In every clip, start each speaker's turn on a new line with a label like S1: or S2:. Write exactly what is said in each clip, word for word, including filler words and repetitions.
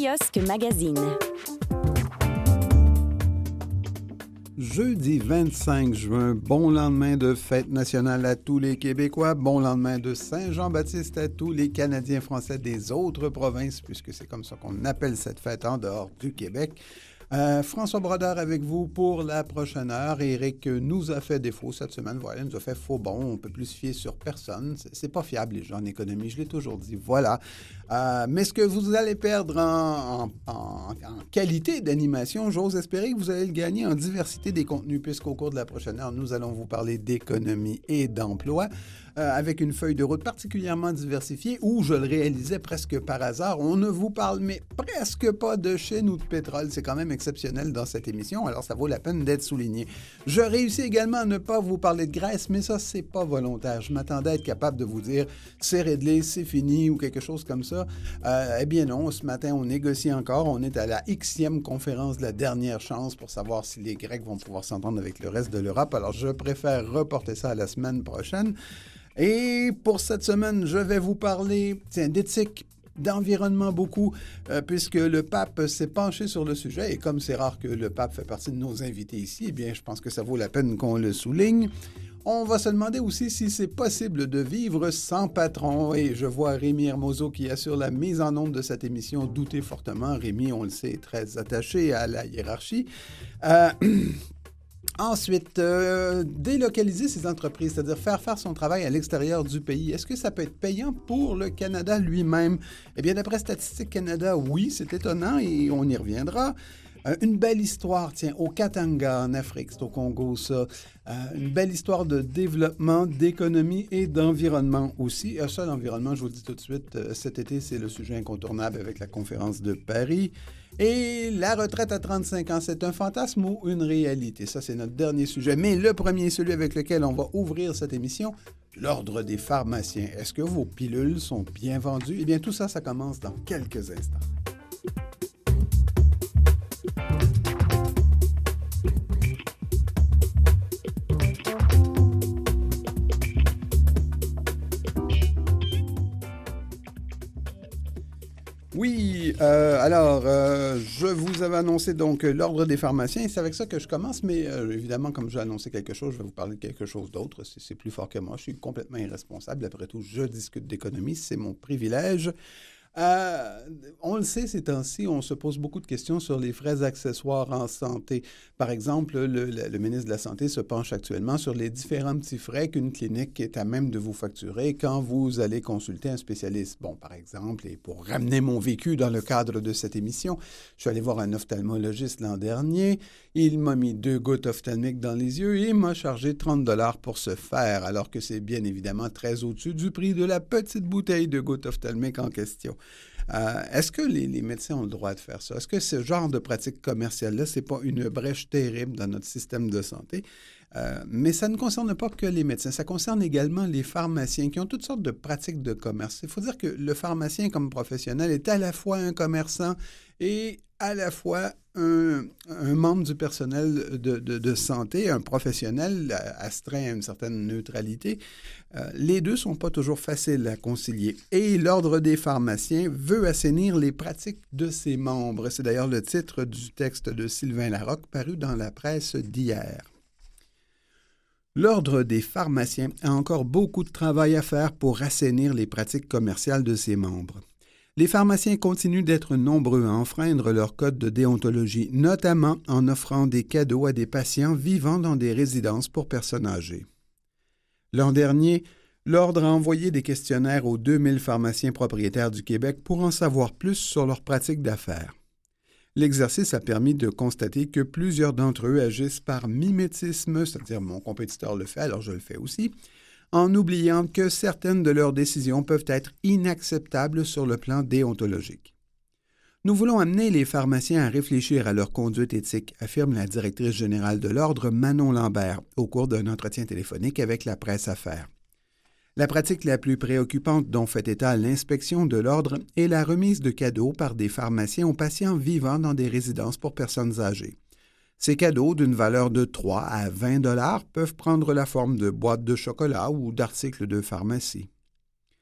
S1: Kiosque Magazine.
S2: Jeudi vingt-cinq juin, bon lendemain de fête nationale à tous les Québécois, bon lendemain de Saint-Jean-Baptiste à tous les Canadiens français des autres provinces, puisque c'est comme ça qu'on appelle cette fête en dehors du Québec. Euh, François Brodeur avec vous pour la prochaine heure. Éric nous a fait défaut cette semaine. Voilà, il nous a fait faux bon. On ne peut plus se fier sur personne. C'est, c'est pas fiable, les gens en économie. Je l'ai toujours dit. Voilà. Euh, mais ce que vous allez perdre en, en, en, en qualité d'animation, j'ose espérer que vous allez le gagner en diversité des contenus, puisqu'au cours de la prochaine heure, nous allons vous parler d'économie et d'emploi. Euh, avec une feuille de route particulièrement diversifiée où, je le réalisais presque par hasard, on ne vous parle mais presque pas de Chine ou de pétrole. C'est quand même exceptionnel dans cette émission, alors ça vaut la peine d'être souligné. Je réussis également à ne pas vous parler de Grèce, mais ça, c'est pas volontaire. Je m'attendais à être capable de vous dire « c'est réglé, c'est fini » ou quelque chose comme ça. Euh, eh bien non, ce matin, on négocie encore. On est à la Xème conférence de la dernière chance pour savoir si les Grecs vont pouvoir s'entendre avec le reste de l'Europe. Alors, je préfère reporter ça à la semaine prochaine. Et pour cette semaine, je vais vous parler tiens, d'éthique, d'environnement beaucoup, euh, puisque le pape s'est penché sur le sujet. Et comme c'est rare que le pape fait partie de nos invités ici, eh bien, je pense que ça vaut la peine qu'on le souligne. On va se demander aussi si c'est possible de vivre sans patron. Et je vois Rémi Hermoso qui assure la mise en onde de cette émission douter fortement. Rémi, on le sait, est très attaché à la hiérarchie. Euh... Ensuite, euh, délocaliser ces entreprises, c'est-à-dire faire faire son travail à l'extérieur du pays. Est-ce que ça peut être payant pour le Canada lui-même? Eh bien, d'après Statistique Canada, oui, c'est étonnant et on y reviendra. Euh, une belle histoire, tiens, au Katanga, en Afrique, c'est au Congo, ça. Euh, une belle histoire de développement, d'économie et d'environnement aussi. Euh, ça, l'environnement, je vous le dis tout de suite, euh, cet été, c'est le sujet incontournable avec la conférence de Paris. Et la retraite à trente-cinq ans, c'est un fantasme ou une réalité? Ça, c'est notre dernier sujet. Mais le premier, celui avec lequel on va ouvrir cette émission, l'Ordre des pharmaciens. Est-ce que vos pilules sont bien vendues? Eh bien, tout ça, ça commence dans quelques instants. Oui, euh, alors, euh, je vous avais annoncé donc l'Ordre des pharmaciens. C'est avec ça que je commence, mais euh, évidemment, comme j'ai annoncé quelque chose, je vais vous parler de quelque chose d'autre. C'est, c'est plus fort que moi. Je suis complètement irresponsable. Après tout, je discute d'économie. C'est mon privilège. Euh, on le sait, ces temps-ci, on se pose beaucoup de questions sur les frais accessoires en santé. Par exemple, le, le, le ministre de la Santé se penche actuellement sur les différents petits frais qu'une clinique est à même de vous facturer quand vous allez consulter un spécialiste. Bon, par exemple, et pour ramener mon vécu dans le cadre de cette émission, je suis allé voir un ophtalmologiste l'an dernier. Il m'a mis deux gouttes ophtalmiques dans les yeux et m'a chargé trente dollars pour ce faire, alors que c'est bien évidemment très au-dessus du prix de la petite bouteille de gouttes ophtalmiques en question. Euh, est-ce que les, les médecins ont le droit de faire ça? Est-ce que ce genre de pratique commerciale-là, ce n'est pas une brèche terrible dans notre système de santé? Euh, mais ça ne concerne pas que les médecins, ça concerne également les pharmaciens qui ont toutes sortes de pratiques de commerce. Il faut dire que le pharmacien comme professionnel est à la fois un commerçant et à la fois un, un membre du personnel de, de, de santé, un professionnel astreint à une certaine neutralité. Euh, les deux ne sont pas toujours faciles à concilier. Et l'Ordre des pharmaciens veut assainir les pratiques de ses membres. C'est d'ailleurs le titre du texte de Sylvain Larocque paru dans la presse d'hier. L'Ordre des pharmaciens a encore beaucoup de travail à faire pour assainir les pratiques commerciales de ses membres. Les pharmaciens continuent d'être nombreux à enfreindre leur code de déontologie, notamment en offrant des cadeaux à des patients vivant dans des résidences pour personnes âgées. L'an dernier, l'Ordre a envoyé des questionnaires aux deux mille pharmaciens propriétaires du Québec pour en savoir plus sur leurs pratiques d'affaires. L'exercice a permis de constater que plusieurs d'entre eux agissent par mimétisme, c'est-à-dire mon compétiteur le fait, alors je le fais aussi, en oubliant que certaines de leurs décisions peuvent être inacceptables sur le plan déontologique. Nous voulons amener les pharmaciens à réfléchir à leur conduite éthique, affirme la directrice générale de l'Ordre, Manon Lambert, au cours d'un entretien téléphonique avec la presse Affaires. La pratique la plus préoccupante dont fait état l'inspection de l'Ordre est la remise de cadeaux par des pharmaciens aux patients vivant dans des résidences pour personnes âgées. Ces cadeaux, d'une valeur de trois à vingt dollars, peuvent prendre la forme de boîtes de chocolat ou d'articles de pharmacie.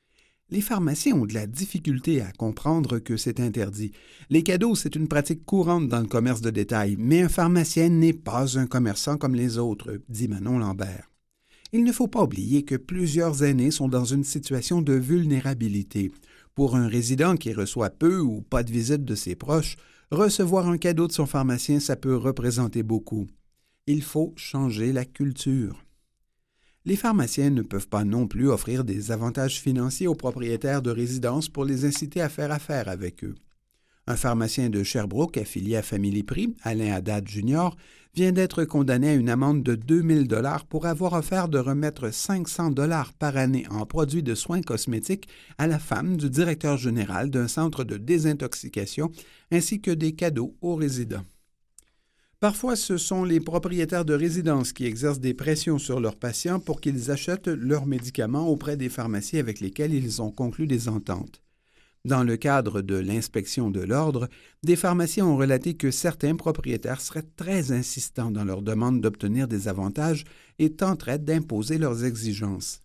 S2: Les pharmaciens ont de la difficulté à comprendre que c'est interdit. Les cadeaux, c'est une pratique courante dans le commerce de détail, mais un pharmacien n'est pas un commerçant comme les autres, dit Manon Lambert. Il ne faut pas oublier que plusieurs aînés sont dans une situation de vulnérabilité. Pour un résident qui reçoit peu ou pas de visite de ses proches, recevoir un cadeau de son pharmacien, ça peut représenter beaucoup. Il faut changer la culture. Les pharmaciens ne peuvent pas non plus offrir des avantages financiers aux propriétaires de résidences pour les inciter à faire affaire avec eux. Un pharmacien de Sherbrooke affilié à Family Prix, Alain Haddad junior, vient d'être condamné à une amende de deux mille dollars pour avoir offert de remettre cinq cents dollars par année en produits de soins cosmétiques à la femme du directeur général d'un centre de désintoxication ainsi que des cadeaux aux résidents. Parfois, ce sont les propriétaires de résidences qui exercent des pressions sur leurs patients pour qu'ils achètent leurs médicaments auprès des pharmacies avec lesquelles ils ont conclu des ententes. Dans le cadre de l'inspection de l'ordre, des pharmaciens ont relaté que certains propriétaires seraient très insistants dans leur demande d'obtenir des avantages et tenteraient d'imposer leurs exigences.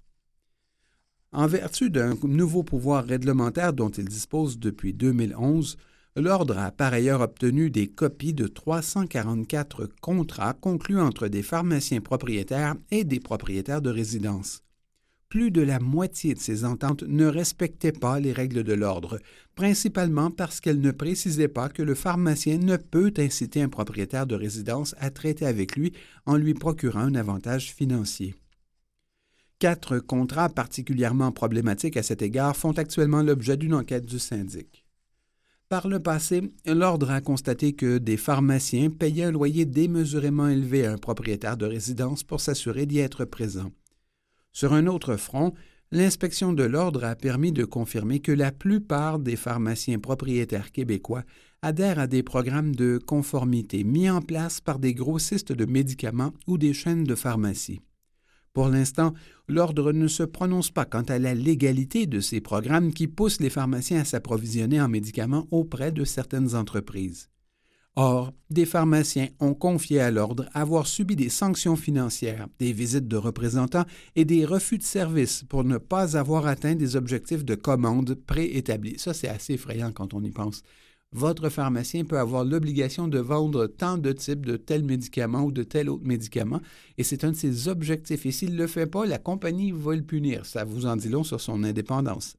S2: En vertu d'un nouveau pouvoir réglementaire dont ils disposent depuis deux mille onze, l'Ordre a par ailleurs obtenu des copies de trois cent quarante-quatre contrats conclus entre des pharmaciens propriétaires et des propriétaires de résidences. Plus de la moitié de ces ententes ne respectaient pas les règles de l'Ordre, principalement parce qu'elles ne précisaient pas que le pharmacien ne peut inciter un propriétaire de résidence à traiter avec lui en lui procurant un avantage financier. Quatre contrats particulièrement problématiques à cet égard font actuellement l'objet d'une enquête du syndic. Par le passé, l'Ordre a constaté que des pharmaciens payaient un loyer démesurément élevé à un propriétaire de résidence pour s'assurer d'y être présent. Sur un autre front, l'inspection de l'Ordre a permis de confirmer que la plupart des pharmaciens propriétaires québécois adhèrent à des programmes de conformité mis en place par des grossistes de médicaments ou des chaînes de pharmacie. Pour l'instant, l'Ordre ne se prononce pas quant à la légalité de ces programmes qui poussent les pharmaciens à s'approvisionner en médicaments auprès de certaines entreprises. Or, des pharmaciens ont confié à l'Ordre avoir subi des sanctions financières, des visites de représentants et des refus de service pour ne pas avoir atteint des objectifs de commande préétablis. Ça, c'est assez effrayant quand on y pense. Votre pharmacien peut avoir l'obligation de vendre tant de types de tel médicament ou de tel autre médicament, et c'est un de ses objectifs. Et s'il ne le fait pas, la compagnie va le punir. Ça vous en dit long sur son indépendance.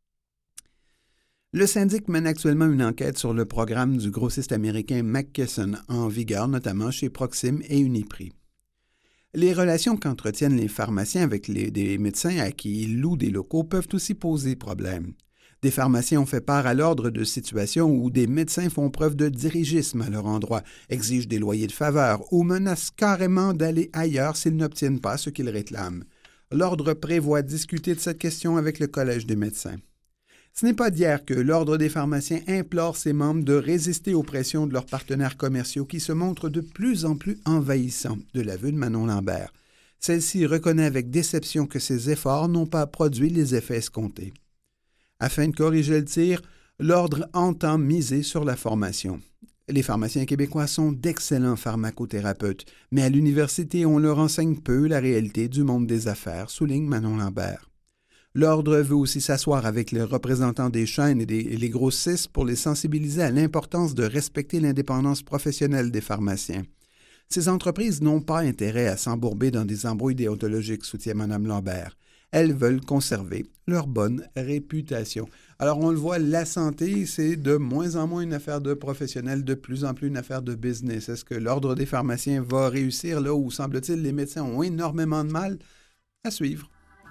S2: Le syndic mène actuellement une enquête sur le programme du grossiste américain McKesson, en vigueur notamment chez Proxim et Uniprix. Les relations qu'entretiennent les pharmaciens avec les, des médecins à qui ils louent des locaux peuvent aussi poser problème. Des pharmaciens ont fait part à l'Ordre de situations où des médecins font preuve de dirigisme à leur endroit, exigent des loyers de faveur ou menacent carrément d'aller ailleurs s'ils n'obtiennent pas ce qu'ils réclament. L'Ordre prévoit discuter de cette question avec le Collège des médecins. Ce n'est pas d'hier que l'Ordre des pharmaciens implore ses membres de résister aux pressions de leurs partenaires commerciaux qui se montrent de plus en plus envahissants, de l'aveu de Manon Lambert. Celle-ci reconnaît avec déception que ces efforts n'ont pas produit les effets escomptés. Afin de corriger le tir, l'Ordre entend miser sur la formation. Les pharmaciens québécois sont d'excellents pharmacothérapeutes, mais à l'université, on leur enseigne peu la réalité du monde des affaires, souligne Manon Lambert. L'Ordre veut aussi s'asseoir avec les représentants des chaînes et, des, et les grossistes pour les sensibiliser à l'importance de respecter l'indépendance professionnelle des pharmaciens. Ces entreprises n'ont pas intérêt à s'embourber dans des embrouilles déontologiques, soutient Mme Lambert. Elles veulent conserver leur bonne réputation. Alors, on le voit, la santé, c'est de moins en moins une affaire de professionnels, de plus en plus une affaire de business. Est-ce que l'Ordre des pharmaciens va réussir là où, semble-t-il, les médecins ont énormément de mal? À suivre.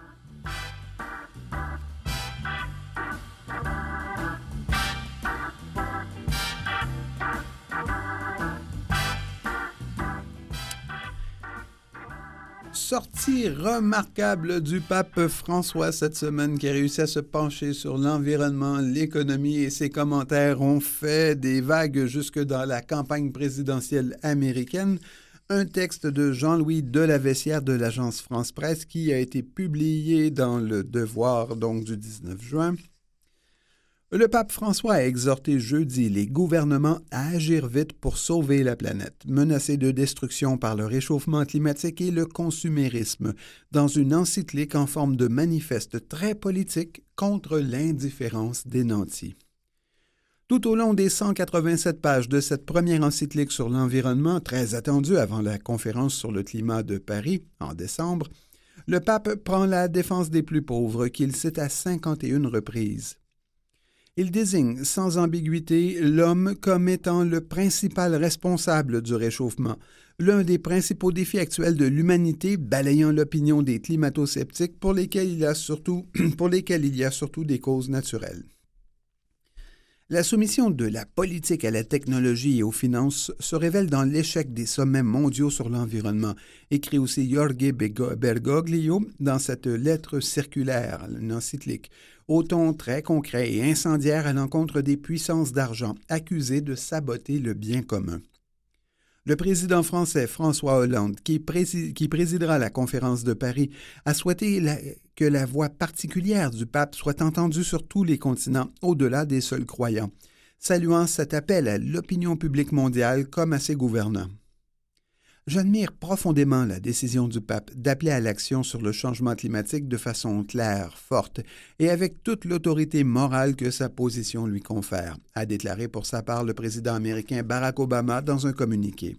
S2: Sortie remarquable du pape François cette semaine qui a réussi à se pencher sur l'environnement, l'économie et ses commentaires ont fait des vagues jusque dans la campagne présidentielle américaine. Un texte de Jean-Louis Delaveissière de l'agence France-Presse qui a été publié dans Le Devoir donc du dix-neuf juin. Le pape François a exhorté jeudi les gouvernements à agir vite pour sauver la planète, menacée de destruction par le réchauffement climatique et le consumérisme, dans une encyclique en forme de manifeste très politique contre l'indifférence des nantis. Tout au long des cent quatre-vingt-sept pages de cette première encyclique sur l'environnement, très attendue avant la conférence sur le climat de Paris en décembre, le pape prend la défense des plus pauvres qu'il cite à cinquante et une reprises. Il désigne sans ambiguïté l'homme comme étant le principal responsable du réchauffement, l'un des principaux défis actuels de l'humanité, balayant l'opinion des climato-sceptiques pour lesquels il y a surtout, pour lesquels il y a surtout des causes naturelles. La soumission de la politique à la technologie et aux finances se révèle dans l'échec des sommets mondiaux sur l'environnement, écrit aussi Jorge Bergoglio dans cette lettre circulaire, une encyclique, au ton très concret et incendiaire à l'encontre des puissances d'argent accusées de saboter le bien commun. Le président français François Hollande, qui, prési- qui présidera la conférence de Paris, a souhaité la- que la voix particulière du pape soit entendue sur tous les continents, au-delà des seuls croyants, saluant cet appel à l'opinion publique mondiale comme à ses gouvernants. J'admire profondément la décision du pape d'appeler à l'action sur le changement climatique de façon claire, forte et avec toute l'autorité morale que sa position lui confère, a déclaré pour sa part le président américain Barack Obama dans un communiqué.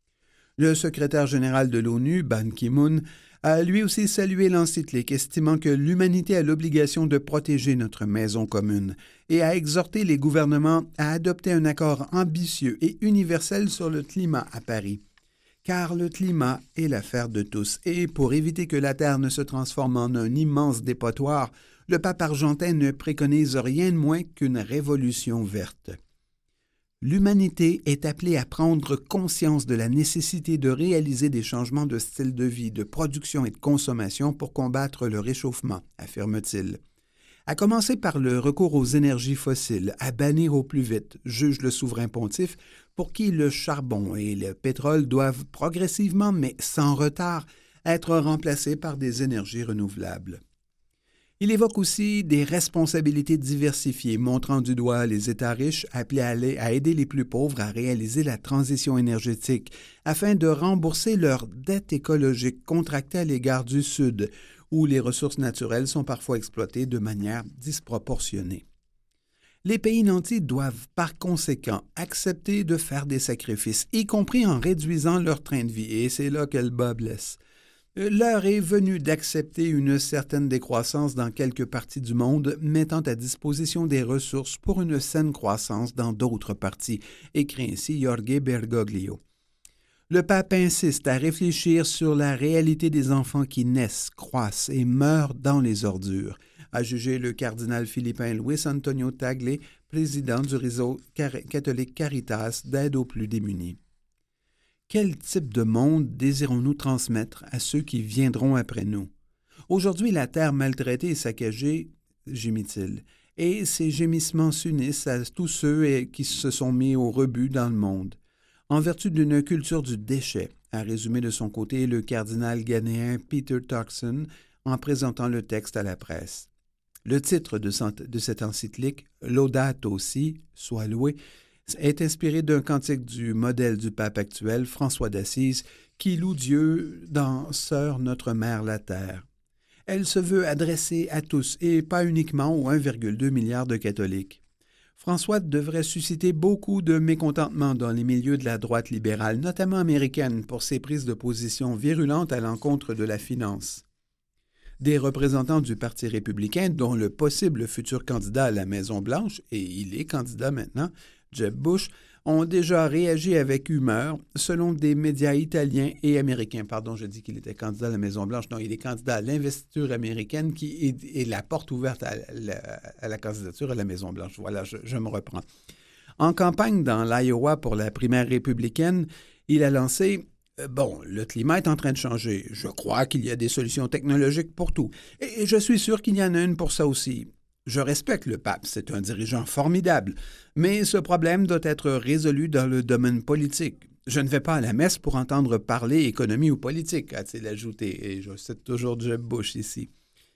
S2: Le secrétaire général de l'ONU, Ban Ki-moon, a lui aussi salué l'encyclique, estimant que l'humanité a l'obligation de protéger notre maison commune et a exhorté les gouvernements à adopter un accord ambitieux et universel sur le climat à Paris. Car le climat est l'affaire de tous, et pour éviter que la Terre ne se transforme en un immense dépotoir, le pape argentin ne préconise rien de moins qu'une révolution verte. L'humanité est appelée à prendre conscience de la nécessité de réaliser des changements de style de vie, de production et de consommation pour combattre le réchauffement, affirme-t-il. À commencer par le recours aux énergies fossiles, à bannir au plus vite, juge le souverain pontife, pour qui le charbon et le pétrole doivent progressivement, mais sans retard, être remplacés par des énergies renouvelables. Il évoque aussi des responsabilités diversifiées, montrant du doigt les États riches appelés à, aller, à aider les plus pauvres à réaliser la transition énergétique afin de rembourser leurs dettes écologiques contractées à l'égard du Sud, où les ressources naturelles sont parfois exploitées de manière disproportionnée. Les pays nantis doivent par conséquent accepter de faire des sacrifices, y compris en réduisant leur train de vie, et c'est là que le bas blesse. L'heure est venue d'accepter une certaine décroissance dans quelques parties du monde, mettant à disposition des ressources pour une saine croissance dans d'autres parties, écrit ainsi Jorge Bergoglio. Le pape insiste à réfléchir sur la réalité des enfants qui naissent, croissent et meurent dans les ordures, a jugé le cardinal philippin Luis Antonio Tagle, président du réseau catholique Caritas d'aide aux plus démunis. Quel type de monde désirons-nous transmettre à ceux qui viendront après nous? Aujourd'hui, la terre maltraitée et saccagée, gémit-il, et ces gémissements s'unissent à tous ceux qui se sont mis au rebut dans le monde. En vertu d'une culture du déchet, a résumé de son côté le cardinal ghanéen Peter Turkson en présentant le texte à la presse. Le titre de, de cette encyclique, Laudato Si, soit loué, est inspiré d'un cantique du modèle du pape actuel, François d'Assise, qui loue Dieu dans Sœur notre Mère la Terre. Elle se veut adressée à tous et pas uniquement aux un virgule deux milliard de catholiques. François devrait susciter beaucoup de mécontentement dans les milieux de la droite libérale, notamment américaine, pour ses prises de position virulentes à l'encontre de la finance. Des représentants du Parti républicain, dont le possible futur candidat à la Maison-Blanche, et il est candidat maintenant, Jeb Bush, ont déjà réagi avec humeur, selon des médias italiens et américains. Pardon, je dis qu'il était candidat à la Maison-Blanche. Non, il est candidat à l'investiture américaine qui est, est la porte ouverte à la, à la candidature à la Maison-Blanche. Voilà, je, je me reprends. En campagne dans l'Iowa pour la primaire républicaine, il a lancé euh, « Bon, le climat est en train de changer. Je crois qu'il y a des solutions technologiques pour tout. Et je suis sûr qu'il y en a une pour ça aussi. » Je respecte le pape, c'est un dirigeant formidable, mais ce problème doit être résolu dans le domaine politique. Je ne vais pas à la messe pour entendre parler économie ou politique, a-t-il ajouté, et je cite toujours Jeb Bush ici.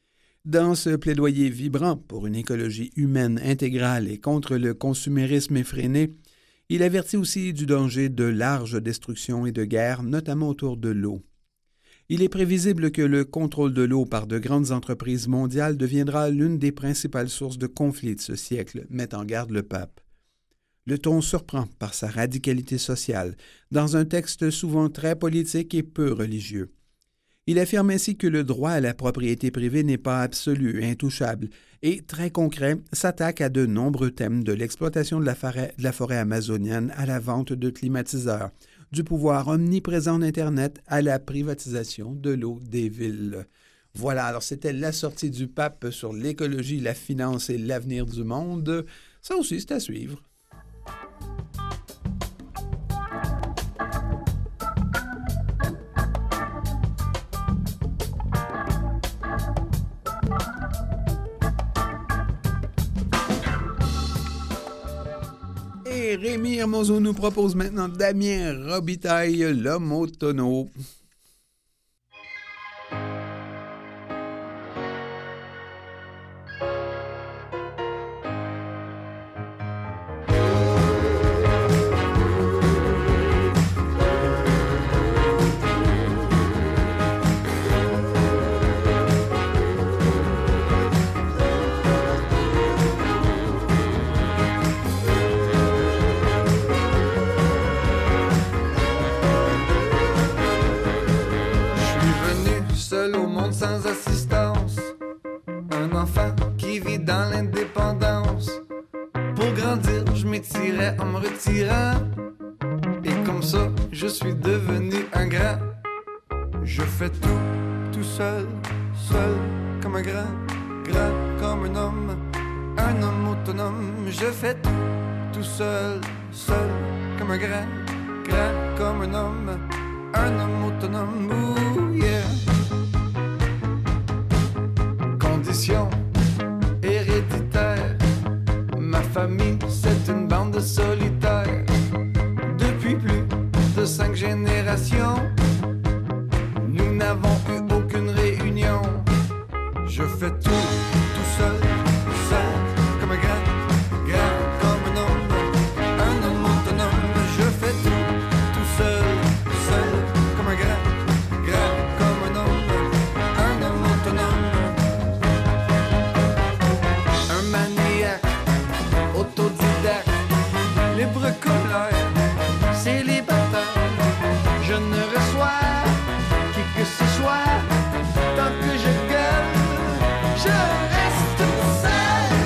S2: Dans ce plaidoyer vibrant pour une écologie humaine intégrale et contre le consumérisme effréné, il avertit aussi du danger de larges destructions et de guerres, notamment autour de l'eau. Il est prévisible que le contrôle de l'eau par de grandes entreprises mondiales deviendra l'une des principales sources de conflits de ce siècle, met en garde le pape. Le ton surprend par sa radicalité sociale, dans un texte souvent très politique et peu religieux. Il affirme ainsi que le droit à la propriété privée n'est pas absolu, intouchable, et, très concret, s'attaque à de nombreux thèmes de l'exploitation de la forêt, de la forêt amazonienne à la vente de climatiseurs, du pouvoir omniprésent d'Internet à la privatisation de l'eau des villes. Voilà, alors c'était la sortie du pape sur l'écologie, la finance et l'avenir du monde. Ça aussi, c'est à suivre. Et Rémi Hermoso nous propose maintenant Damien Robitaille, L'homme au tonneau.
S1: Sans assistance, un enfant qui vit dans l'indépendance. Pour grandir, je m'étirais en me retirant, et comme ça, je suis devenu un grand. Je fais tout, tout seul, seul, comme un grand, grand, comme un homme, un homme autonome. Je fais tout, tout seul, seul, comme un grand, grand, comme un homme, un homme autonome. Ooh, yeah. Condition héréditaire, ma famille c'est une bande de solitaires. Depuis plus de cinq générations, nous n'avons eu aucune réunion. Je fais tout, tout seul, seul, comme un grand, grand, comme un homme, un homme autonome. Je fais tout, tout seul, seul, comme un grand, grand, comme un homme, un homme autonome. Autodidacte, libre comme l'air, célibataire. Je ne reçois qui que ce soit, tant que je gueule, je reste seul.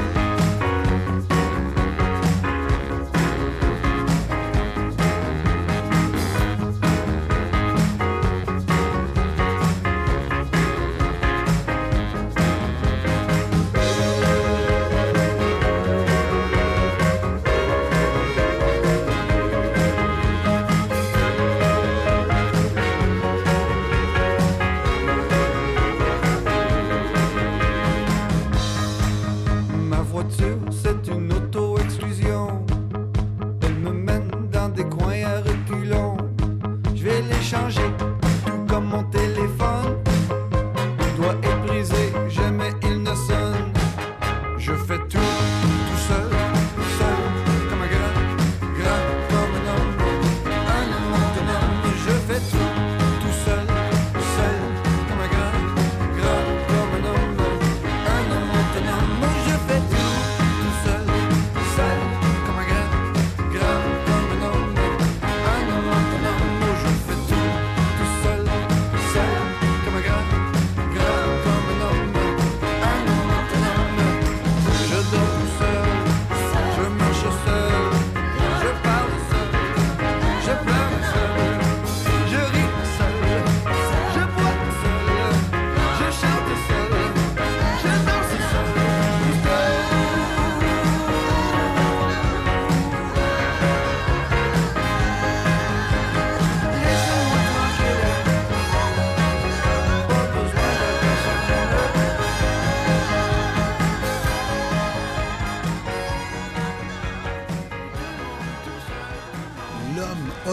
S1: C'est une auto-exclusion. Elle me mène dans des coins à reculons. Je vais les changer, tout comme mon téléphone. Il doit être brisé, jamais il ne sonne. Je fais tout, tout seul, seul, comme un grand, grand, comme un homme, un homme autonome. Je fais tout, tout seul, seul, comme un grand, grand, comme un homme, un homme autonome. Je fais tout.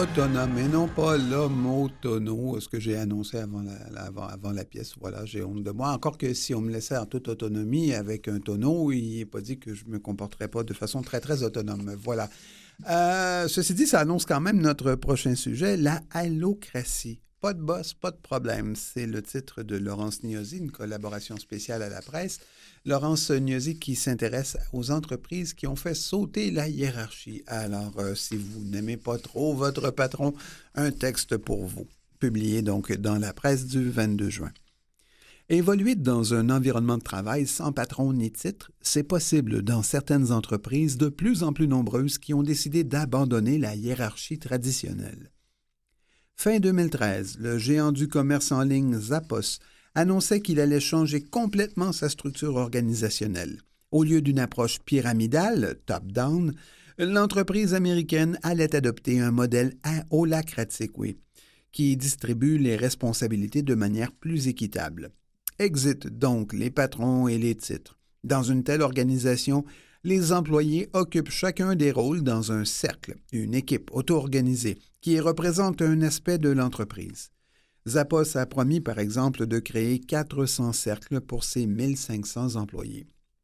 S2: autonome et non pas l'homme autonome, ce que j'ai annoncé avant la, la- avant, avant la pièce. Voilà, j'ai honte de moi. Encore que si on me laissait en toute autonomie avec un tonneau, il n'est pas dit que je me comporterais pas de façon très, très autonome. Voilà. Euh, ceci dit, ça annonce quand même notre prochain sujet, la allocratie. Pas de boss, pas de problème. C'est le titre de Laurence Gnosi, une collaboration spéciale à la presse. Laurence Gnosi qui s'intéresse aux entreprises qui ont fait sauter la hiérarchie. Alors, euh, si vous n'aimez pas trop votre patron, un texte pour vous, publié donc dans la presse du vingt-deux juin. Évoluer dans un environnement de travail sans patron ni titre, c'est possible dans certaines entreprises de plus en plus nombreuses qui ont décidé d'abandonner la hiérarchie traditionnelle. Fin deux mille treize, le géant du commerce en ligne Zappos annonçait qu'il allait changer complètement sa structure organisationnelle. Au lieu d'une approche pyramidale, top-down, l'entreprise américaine allait adopter un modèle holacratique, oui, qui distribue les responsabilités de manière plus équitable. Exit donc les patrons et les titres. Dans une telle organisation, les employés occupent chacun des rôles dans un cercle, une équipe auto-organisée, qui représente un aspect de l'entreprise. Zappos a promis, par exemple, de créer quatre cents cercles pour ses mille cinq cents employés.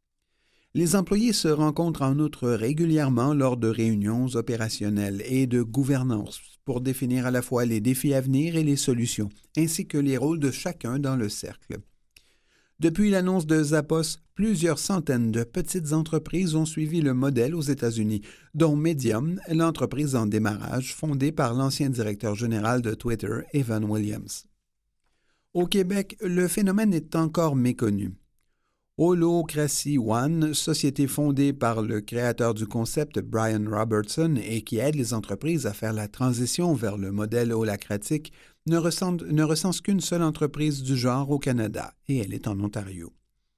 S2: Les employés se rencontrent en outre régulièrement lors de réunions opérationnelles et de gouvernance pour définir à la fois les défis à venir et les solutions, ainsi que les rôles de chacun dans le cercle. Depuis l'annonce de Zappos, plusieurs centaines de petites entreprises ont suivi le modèle aux États-Unis, dont Medium, l'entreprise en démarrage fondée par l'ancien directeur général de Twitter, Evan Williams. Au Québec, le phénomène est encore méconnu. Holocracy One, société fondée par le créateur du concept Brian Robertson et qui aide les entreprises à faire la transition vers le modèle holacratique, ne recense, ne recense qu'une seule entreprise du genre au Canada, et elle est en Ontario.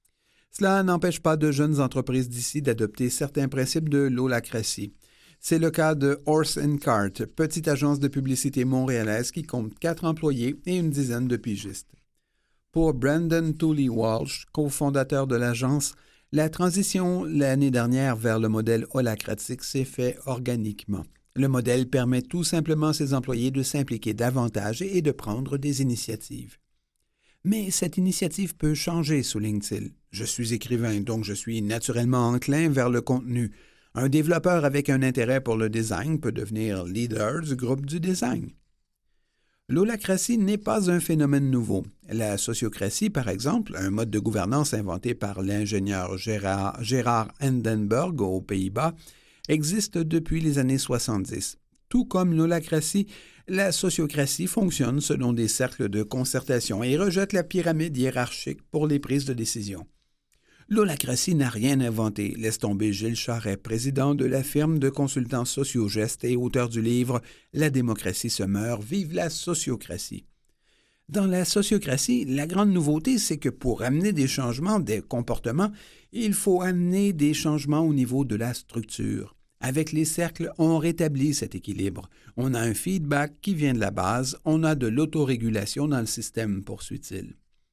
S2: Cela n'empêche pas de jeunes entreprises d'ici d'adopter certains principes de l'holacratie. C'est le cas de Horse and Cart, petite agence de publicité montréalaise qui compte quatre employés et une dizaine de pigistes. Pour Brandon Tooley Walsh, cofondateur de l'agence, la transition l'année dernière vers le modèle holacratique s'est faite organiquement. Le modèle permet tout simplement à ses employés de s'impliquer davantage et de prendre des initiatives. Mais cette initiative peut changer, souligne-t-il. Je suis écrivain, donc je suis naturellement enclin vers le contenu. Un développeur avec un intérêt pour le design peut devenir leader du groupe du design. L'holacratie n'est pas un phénomène nouveau. La sociocratie, par exemple, un mode de gouvernance inventé par l'ingénieur Gérard, Gérard Hindenburg aux Pays-Bas, existe depuis les années soixante-dix. Tout comme l'holacratie, la sociocratie fonctionne selon des cercles de concertation et rejette la pyramide hiérarchique pour les prises de décision. L'holacratie n'a rien inventé, laisse tomber Gilles Charret, président de la firme de consultants Sociogest et auteur du livre « La démocratie se meurt, vive la sociocratie ». Dans la sociocratie, la grande nouveauté, c'est que pour amener des changements des comportements, il faut amener des changements au niveau de la structure. Avec les cercles, on rétablit cet équilibre. On a un feedback qui vient de la base, on a de l'autorégulation dans le système, poursuit-il.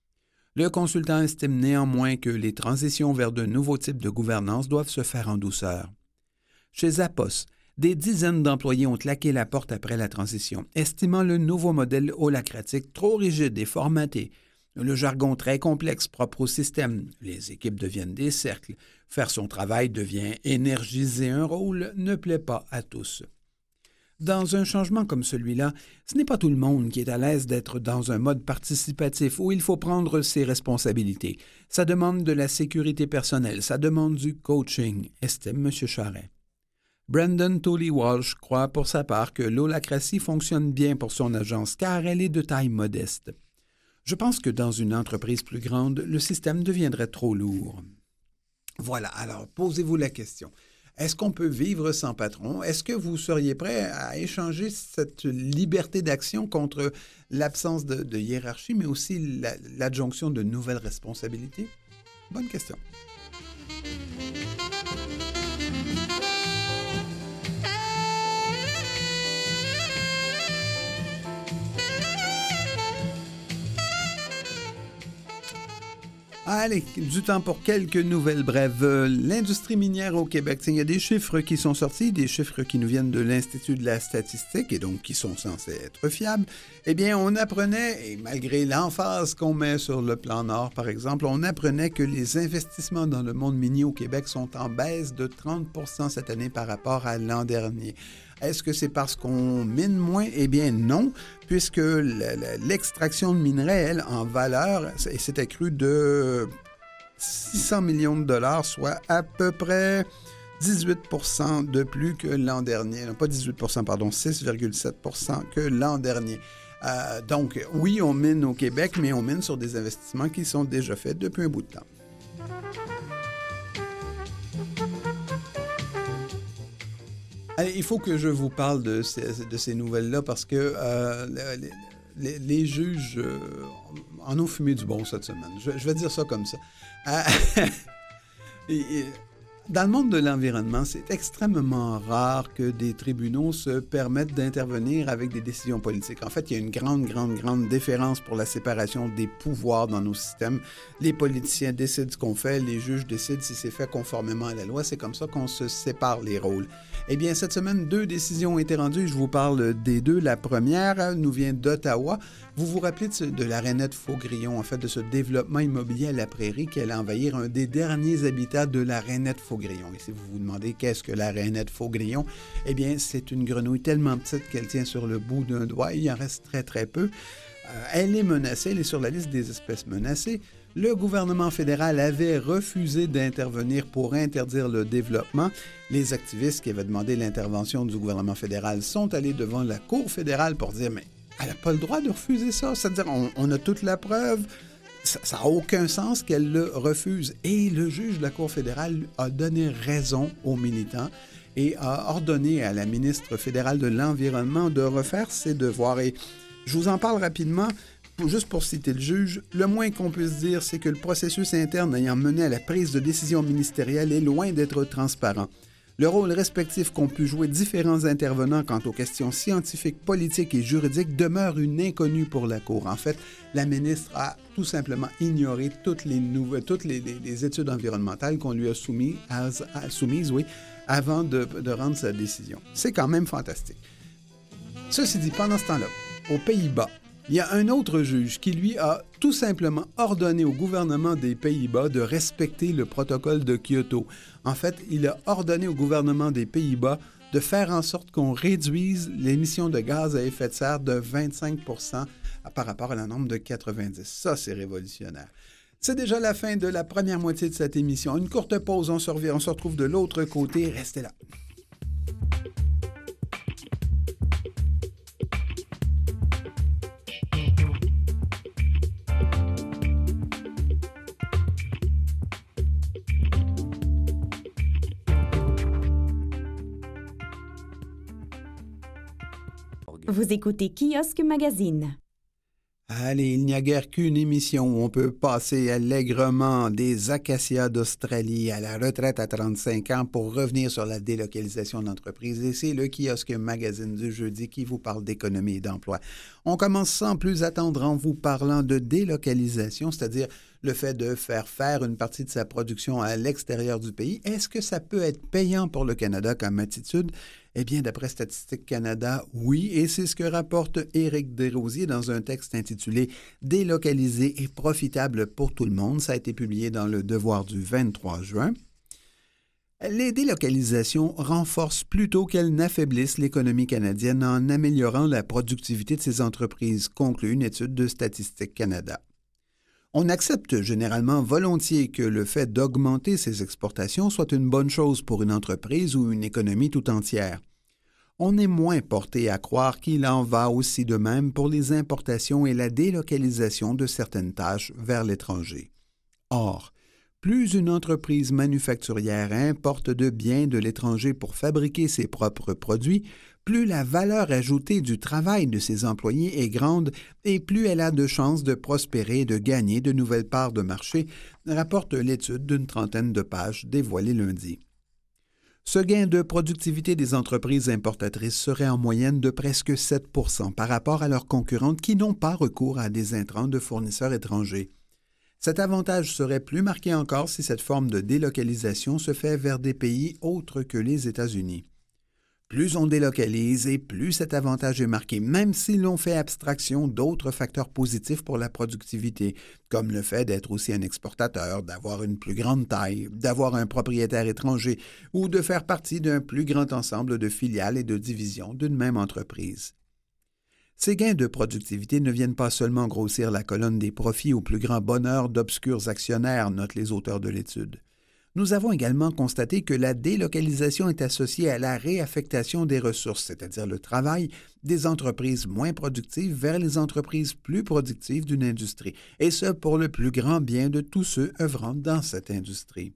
S2: Le consultant estime néanmoins que les transitions vers de nouveaux types de gouvernance doivent se faire en douceur. Chez Zappos, des dizaines d'employés ont claqué la porte après la transition, estimant le nouveau modèle holacratique trop rigide et formaté, le jargon très complexe propre au système, les équipes deviennent des cercles, faire son travail devient énergiser un rôle ne plaît pas à tous. Dans un changement comme celui-là, ce n'est pas tout le monde qui est à l'aise d'être dans un mode participatif où il faut prendre ses responsabilités. Ça demande de la sécurité personnelle, ça demande du coaching, estime M. Charret. Brandon Tooley Walsh croit pour sa part que l'holacratie fonctionne bien pour son agence car elle est de taille modeste. Je pense que dans une entreprise plus grande, le système deviendrait trop lourd. Voilà, alors posez-vous la question. Est-ce qu'on peut vivre sans patron? Est-ce que vous seriez prêt à échanger cette liberté d'action contre l'absence de, de hiérarchie, mais aussi la, l'adjonction de nouvelles responsabilités? Bonne question. Allez, du temps pour quelques nouvelles brèves. L'industrie minière au Québec, il y a des chiffres qui sont sortis, des chiffres qui nous viennent de l'Institut de la statistique et donc qui sont censés être fiables. Eh bien, on apprenait, et malgré l'emphase qu'on met sur le plan Nord, par exemple, on apprenait que les investissements dans le monde minier au Québec sont en baisse de trente pour cent cette année par rapport à l'an dernier. Est-ce que c'est parce qu'on mine moins? Eh bien non, puisque l'extraction de minerais, elle, en valeur, s'est accrue de six cents millions de dollars, soit à peu près dix-huit pour cent de plus que l'an dernier. Non, pas dix-huit pour cent, pardon, six virgule sept pour cent que l'an dernier. Euh, donc, oui, on mine au Québec, mais on mine sur des investissements qui sont déjà faits depuis un bout de temps. Allez, il faut que je vous parle de ces, de ces nouvelles-là parce que euh, les, les, les juges euh, en ont fumé du bon cette semaine. Je, je vais dire ça comme ça. Euh, et, et, dans le monde de l'environnement, c'est extrêmement rare que des tribunaux se permettent d'intervenir avec des décisions politiques. En fait, il y a une grande, grande, grande différence pour la séparation des pouvoirs dans nos systèmes. Les politiciens décident ce qu'on fait, les juges décident si c'est fait conformément à la loi. C'est comme ça qu'on se sépare les rôles. Eh bien, cette semaine, deux décisions ont été rendues. Je vous parle des deux. La première nous vient d'Ottawa. Vous vous rappelez de, ce, de l'arénette Faugrillon, en fait, de ce développement immobilier à la prairie qui allait envahir un des derniers habitats de l'arénette Faugrillon. Et si vous vous demandez qu'est-ce que l'arénette Faugrillon, eh bien, c'est une grenouille tellement petite qu'elle tient sur le bout d'un doigt. Il en reste très, très peu. Euh, elle est menacée, elle est sur la liste des espèces menacées. Le gouvernement fédéral avait refusé d'intervenir pour interdire le développement. Les activistes qui avaient demandé l'intervention du gouvernement fédéral sont allés devant la Cour fédérale pour dire « mais elle n'a pas le droit de refuser ça. » C'est-à-dire, on, on a toute la preuve. Ça n'a aucun sens qu'elle le refuse. Et le juge de la Cour fédérale a donné raison aux militants et a ordonné à la ministre fédérale de l'Environnement de refaire ses devoirs. Et je vous en parle rapidement. Juste pour citer le juge, le moins qu'on puisse dire, c'est que le processus interne ayant mené à la prise de décision ministérielle est loin d'être transparent. Le rôle respectif qu'ont pu jouer différents intervenants quant aux questions scientifiques, politiques et juridiques demeure une inconnue pour la Cour. En fait, la ministre a tout simplement ignoré toutes les, nouvelles, toutes les, les, les études environnementales qu'on lui a soumis, à, à, soumises oui, avant de, de rendre sa décision. C'est quand même fantastique. Ceci dit, pendant ce temps-là, aux Pays-Bas, il y a un autre juge qui, lui, a tout simplement ordonné au gouvernement des Pays-Bas de respecter le protocole de Kyoto. En fait, il a ordonné au gouvernement des Pays-Bas de faire en sorte qu'on réduise l'émission de gaz à effet de serre de vingt-cinq pour cent par rapport à la norme de quatre-vingt-dix. Ça, c'est révolutionnaire. C'est déjà la fin de la première moitié de cette émission. Une courte pause, on se revient, on se retrouve de l'autre côté. Restez là.
S3: Vous écoutez Kiosque Magazine.
S2: Allez, il n'y a guère qu'une émission où on peut passer allègrement des acacias d'Australie à la retraite à trente-cinq ans pour revenir sur la délocalisation d'entreprises. Et c'est le Kiosque Magazine du jeudi qui vous parle d'économie et d'emploi. On commence sans plus attendre en vous parlant de délocalisation, c'est-à-dire le fait de faire faire une partie de sa production à l'extérieur du pays. Est-ce que ça peut être payant pour le Canada comme attitude? Eh bien, d'après Statistique Canada, oui, et c'est ce que rapporte Éric Desrosiers dans un texte intitulé « Délocalisé et profitable pour tout le monde ». Ça a été publié dans Le Devoir du vingt-trois juin. Les délocalisations renforcent plutôt qu'elles n'affaiblissent l'économie canadienne en améliorant la productivité de ses entreprises, conclut une étude de Statistique Canada. On accepte généralement volontiers que le fait d'augmenter ses exportations soit une bonne chose pour une entreprise ou une économie tout entière. On est moins porté à croire qu'il en va aussi de même pour les importations et la délocalisation de certaines tâches vers l'étranger. Or, plus une entreprise manufacturière importe de biens de l'étranger pour fabriquer ses propres produits, plus la valeur ajoutée du travail de ses employés est grande et plus elle a de chances de prospérer et de gagner de nouvelles parts de marché, rapporte l'étude d'une trentaine de pages dévoilée lundi. Ce gain de productivité des entreprises importatrices serait en moyenne de presque sept pour cent par rapport à leurs concurrentes qui n'ont pas recours à des intrants de fournisseurs étrangers. Cet avantage serait plus marqué encore si cette forme de délocalisation se fait vers des pays autres que les États-Unis. Plus on délocalise et plus cet avantage est marqué, même si l'on fait abstraction d'autres facteurs positifs pour la productivité, comme le fait d'être aussi un exportateur, d'avoir une plus grande taille, d'avoir un propriétaire étranger ou de faire partie d'un plus grand ensemble de filiales et de divisions d'une même entreprise. Ces gains de productivité ne viennent pas seulement grossir la colonne des profits au plus grand bonheur d'obscurs actionnaires, notent les auteurs de l'étude. Nous avons également constaté que la délocalisation est associée à la réaffectation des ressources, c'est-à-dire le travail, des entreprises moins productives vers les entreprises plus productives d'une industrie, et ce pour le plus grand bien de tous ceux œuvrant dans cette industrie.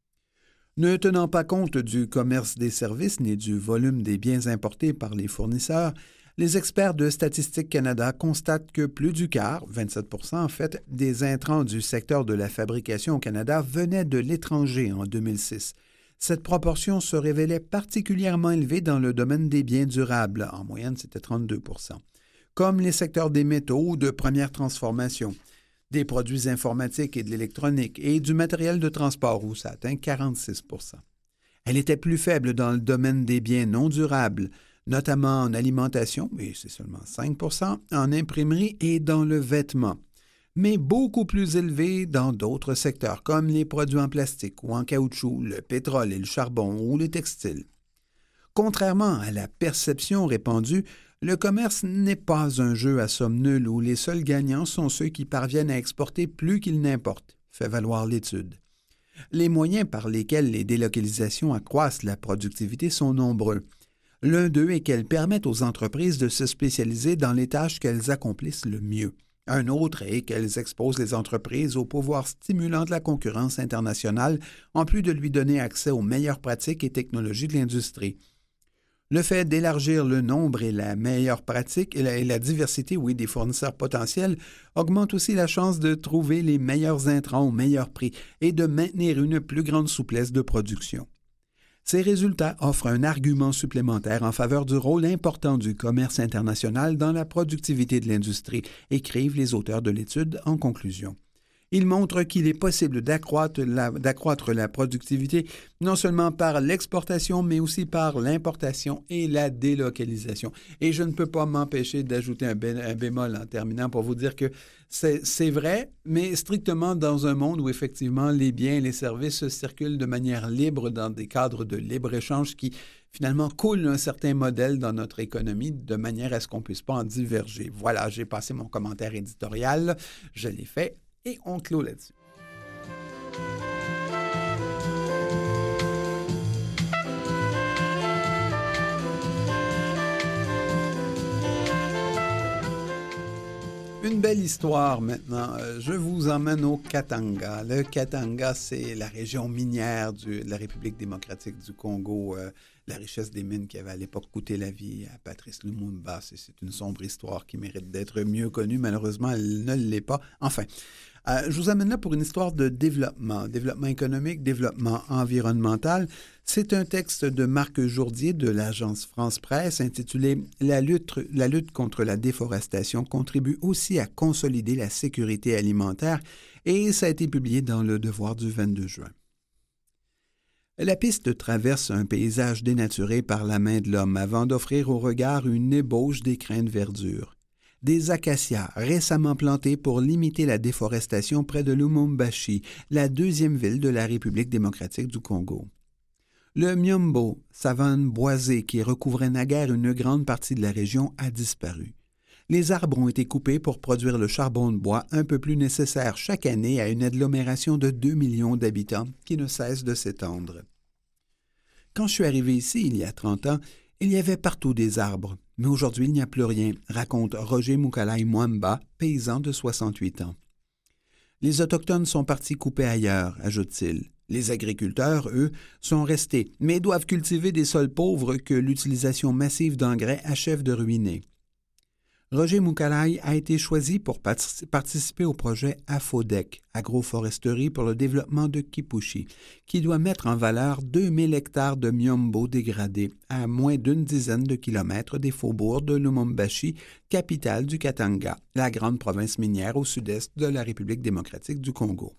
S2: Ne tenant pas compte du commerce des services ni du volume des biens importés par les fournisseurs, les experts de Statistique Canada constatent que plus du quart, vingt-sept pour cent en fait, des intrants du secteur de la fabrication au Canada venaient de l'étranger en deux mille six. Cette proportion se révélait particulièrement élevée dans le domaine des biens durables, en moyenne c'était trente-deux pour cent, comme les secteurs des métaux ou de première transformation, des produits informatiques et de l'électronique et du matériel de transport où ça atteint quarante-six pour cent. Elle était plus faible dans le domaine des biens non durables, notamment en alimentation, et c'est seulement cinq pour cent, en imprimerie et dans le vêtement, mais beaucoup plus élevé dans d'autres secteurs comme les produits en plastique ou en caoutchouc, le pétrole et le charbon ou les textiles. Contrairement à la perception répandue, le commerce n'est pas un jeu à somme nulle où les seuls gagnants sont ceux qui parviennent à exporter plus qu'ils n'importent, fait valoir l'étude. Les moyens par lesquels les délocalisations accroissent la productivité sont nombreux. L'un d'eux est qu'elles permettent aux entreprises de se spécialiser dans les tâches qu'elles accomplissent le mieux. Un autre est qu'elles exposent les entreprises au pouvoir stimulant de la concurrence internationale, en plus de lui donner accès aux meilleures pratiques et technologies de l'industrie. Le fait d'élargir le nombre et la meilleure pratique et la, et la diversité, oui, des fournisseurs potentiels augmente aussi la chance de trouver les meilleurs intrants au meilleur prix et de maintenir une plus grande souplesse de production. Ces résultats offrent un argument supplémentaire en faveur du rôle important du commerce international dans la productivité de l'industrie, écrivent les auteurs de l'étude en conclusion. Ils montrent qu'il est possible d'accroître la, d'accroître la productivité non seulement par l'exportation, mais aussi par l'importation et la délocalisation. Et je ne peux pas m'empêcher d'ajouter un, bé, un bémol en terminant pour vous dire que c'est, c'est vrai, mais strictement dans un monde où effectivement les biens et les services circulent de manière libre dans des cadres de libre-échange qui finalement coulent un certain modèle dans notre économie de manière à ce qu'on ne puisse pas en diverger. Voilà, j'ai passé mon commentaire éditorial, je l'ai fait. Et on clôt là-dessus. Une belle histoire maintenant. Je vous emmène au Katanga. Le Katanga, c'est la région minière du, de la République démocratique du Congo. Euh, la richesse des mines qui avait à l'époque coûté la vie à Patrice Lumumba. C'est, c'est une sombre histoire qui mérite d'être mieux connue. Malheureusement, elle ne l'est pas. Enfin, euh, je vous amène là pour une histoire de développement. Développement économique, développement environnemental. C'est un texte de Marc Jourdier de l'agence France Presse intitulé « La lutte, la lutte contre la déforestation contribue aussi à consolider la sécurité alimentaire » et ça a été publié dans Le Devoir du vingt-deux juin. La piste traverse un paysage dénaturé par la main de l'homme avant d'offrir au regard une ébauche d'écrins de verdure. Des acacias récemment plantés pour limiter la déforestation près de Lubumbashi, la deuxième ville de la République démocratique du Congo. Le Myombo, savane boisée qui recouvrait naguère une grande partie de la région, a disparu. Les arbres ont été coupés pour produire le charbon de bois un peu plus nécessaire chaque année à une agglomération de deux millions d'habitants qui ne cesse de s'étendre. Quand je suis arrivé ici, il y a trente ans, il y avait partout des arbres, mais aujourd'hui il n'y a plus rien, raconte Roger Moukalai Mwamba, paysan de soixante-huit ans. Les Autochtones sont partis couper ailleurs, ajoute-t-il. Les agriculteurs, eux, sont restés, mais doivent cultiver des sols pauvres que l'utilisation massive d'engrais achève de ruiner. Roger Mukalai a été choisi pour participer au projet AFODEC, agroforesterie pour le développement de Kipushi, qui doit mettre en valeur deux mille hectares de miombo dégradés à moins d'une dizaine de kilomètres des faubourgs de Lumumbashi, capitale du Katanga, la grande province minière au sud-est de la République démocratique du Congo.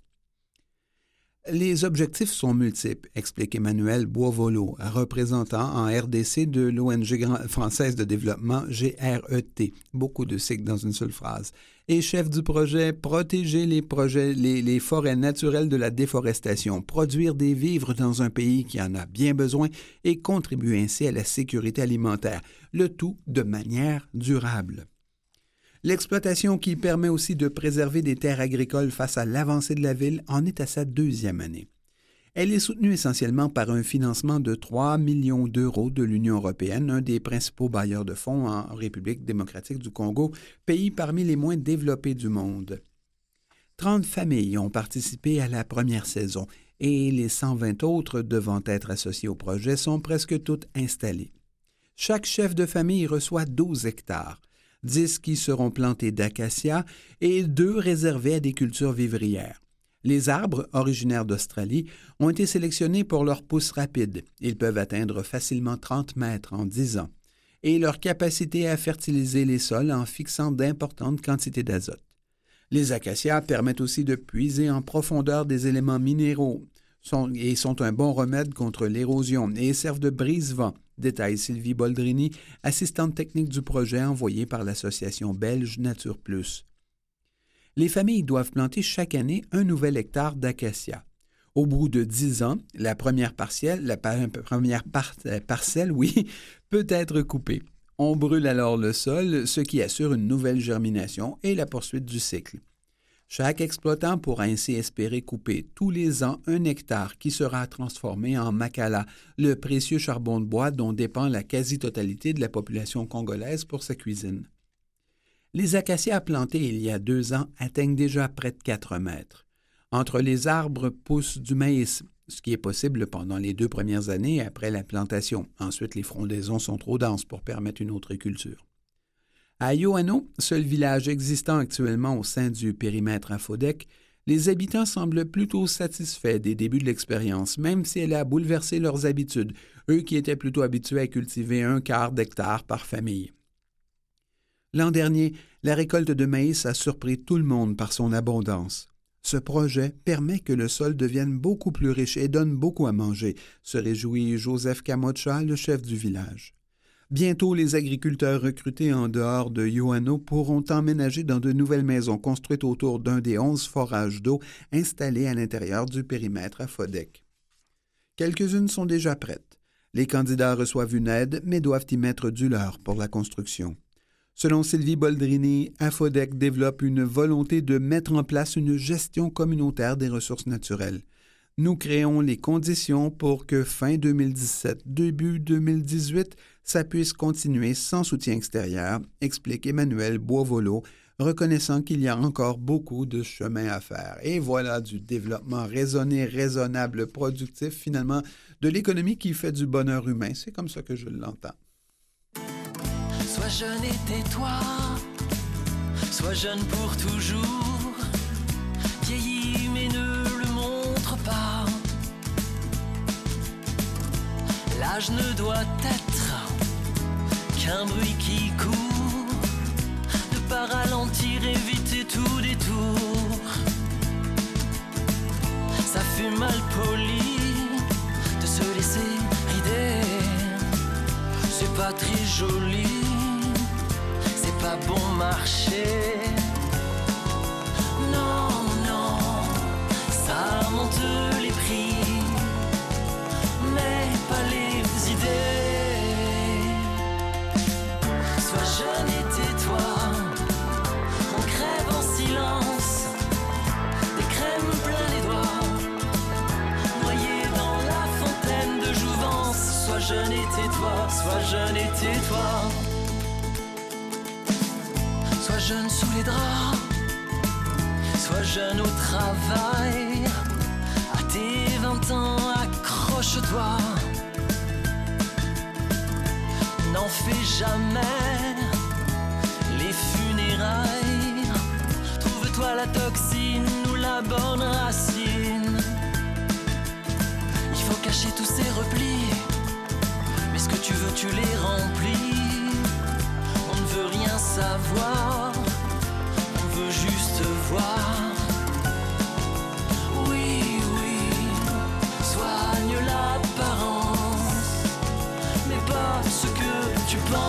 S2: Les objectifs sont multiples, explique Emmanuel Boisvolo, représentant en R D C de l'O N G française de développement G R E T, beaucoup de cycles dans une seule phrase, et chef du projet Protéger les, projets, les, les forêts naturelles de la déforestation, produire des vivres dans un pays qui en a bien besoin et contribuer ainsi à la sécurité alimentaire, le tout de manière durable. L'exploitation qui permet aussi de préserver des terres agricoles face à l'avancée de la ville en est à sa deuxième année. Elle est soutenue essentiellement par un financement de trois millions d'euros de l'Union européenne, un des principaux bailleurs de fonds en République démocratique du Congo, pays parmi les moins développés du monde. trente familles ont participé à la première saison et les cent vingt autres devant être associées au projet sont presque toutes installées. Chaque chef de famille reçoit douze hectares. dix qui seront plantés d'acacia et deux réservés à des cultures vivrières. Les arbres, originaires d'Australie, ont été sélectionnés pour leur pousse rapide. Ils peuvent atteindre facilement trente mètres en dix ans, et leur capacité à fertiliser les sols en fixant d'importantes quantités d'azote. Les acacias permettent aussi de puiser en profondeur des éléments minéraux sont, et sont un bon remède contre l'érosion et servent de brise-vent, détaille Sylvie Boldrini, assistante technique du projet envoyée par l'association belge Nature Plus. Les familles doivent planter chaque année un nouvel hectare d'acacia. Au bout de dix ans, la première parcelle, la première par, parcelle, oui, peut être coupée. On brûle alors le sol, ce qui assure une nouvelle germination et la poursuite du cycle. Chaque exploitant pourra ainsi espérer couper tous les ans un hectare qui sera transformé en makala, le précieux charbon de bois dont dépend la quasi-totalité de la population congolaise pour sa cuisine. Les acacias plantés il y a deux ans atteignent déjà près de quatre mètres. Entre les arbres pousse du maïs, ce qui est possible pendant les deux premières années après la plantation. Ensuite, les frondaisons sont trop denses pour permettre une autre culture. À Yoano, seul village existant actuellement au sein du périmètre AFODEC, les habitants semblent plutôt satisfaits des débuts de l'expérience, même si elle a bouleversé leurs habitudes, eux qui étaient plutôt habitués à cultiver un quart d'hectare par famille. L'an dernier, la récolte de maïs a surpris tout le monde par son abondance. Ce projet permet que le sol devienne beaucoup plus riche et donne beaucoup à manger, se réjouit Joseph Kamocha, le chef du village. Bientôt, les agriculteurs recrutés en dehors de Yoano pourront emménager dans de nouvelles maisons construites autour d'un des onze forages d'eau installés à l'intérieur du périmètre AFODEC. Quelques-unes sont déjà prêtes. Les candidats reçoivent une aide, mais doivent y mettre du leur pour la construction. Selon Sylvie Boldrini, AFODEC développe une volonté de mettre en place une gestion communautaire des ressources naturelles. Nous créons les conditions pour que fin deux mille dix-sept, début deux mille dix-huit, ça puisse continuer sans soutien extérieur, explique Emmanuel Boisvolo, reconnaissant qu'il y a encore beaucoup de chemin à faire. Et voilà du développement raisonné, raisonnable, productif, finalement, de l'économie qui fait du bonheur humain. C'est comme ça que je l'entends.
S4: Sois jeune et tais-toi, sois jeune pour toujours, vieillis mais ne le montre pas. L'âge ne doit être qu'un bruit qui court, ne pas ralentir, éviter tout détour. Ça fait mal poli de se laisser rider, c'est pas très joli, c'est pas bon marché. Non, non, ça monte les prix, mais pas les idées. Sois jeune et tais-toi, on crève en silence, des crèmes plein les doigts, noyé dans la fontaine de jouvence. Sois jeune et tais-toi, sois jeune et tais-toi. Sois jeune sous les draps, sois jeune au travail. À tes vingt ans, accroche-toi. N'en fais jamais, les tu les remplis. On ne veut rien savoir, on veut juste voir. Oui, oui, soigne l'apparence, mais pas ce que tu penses.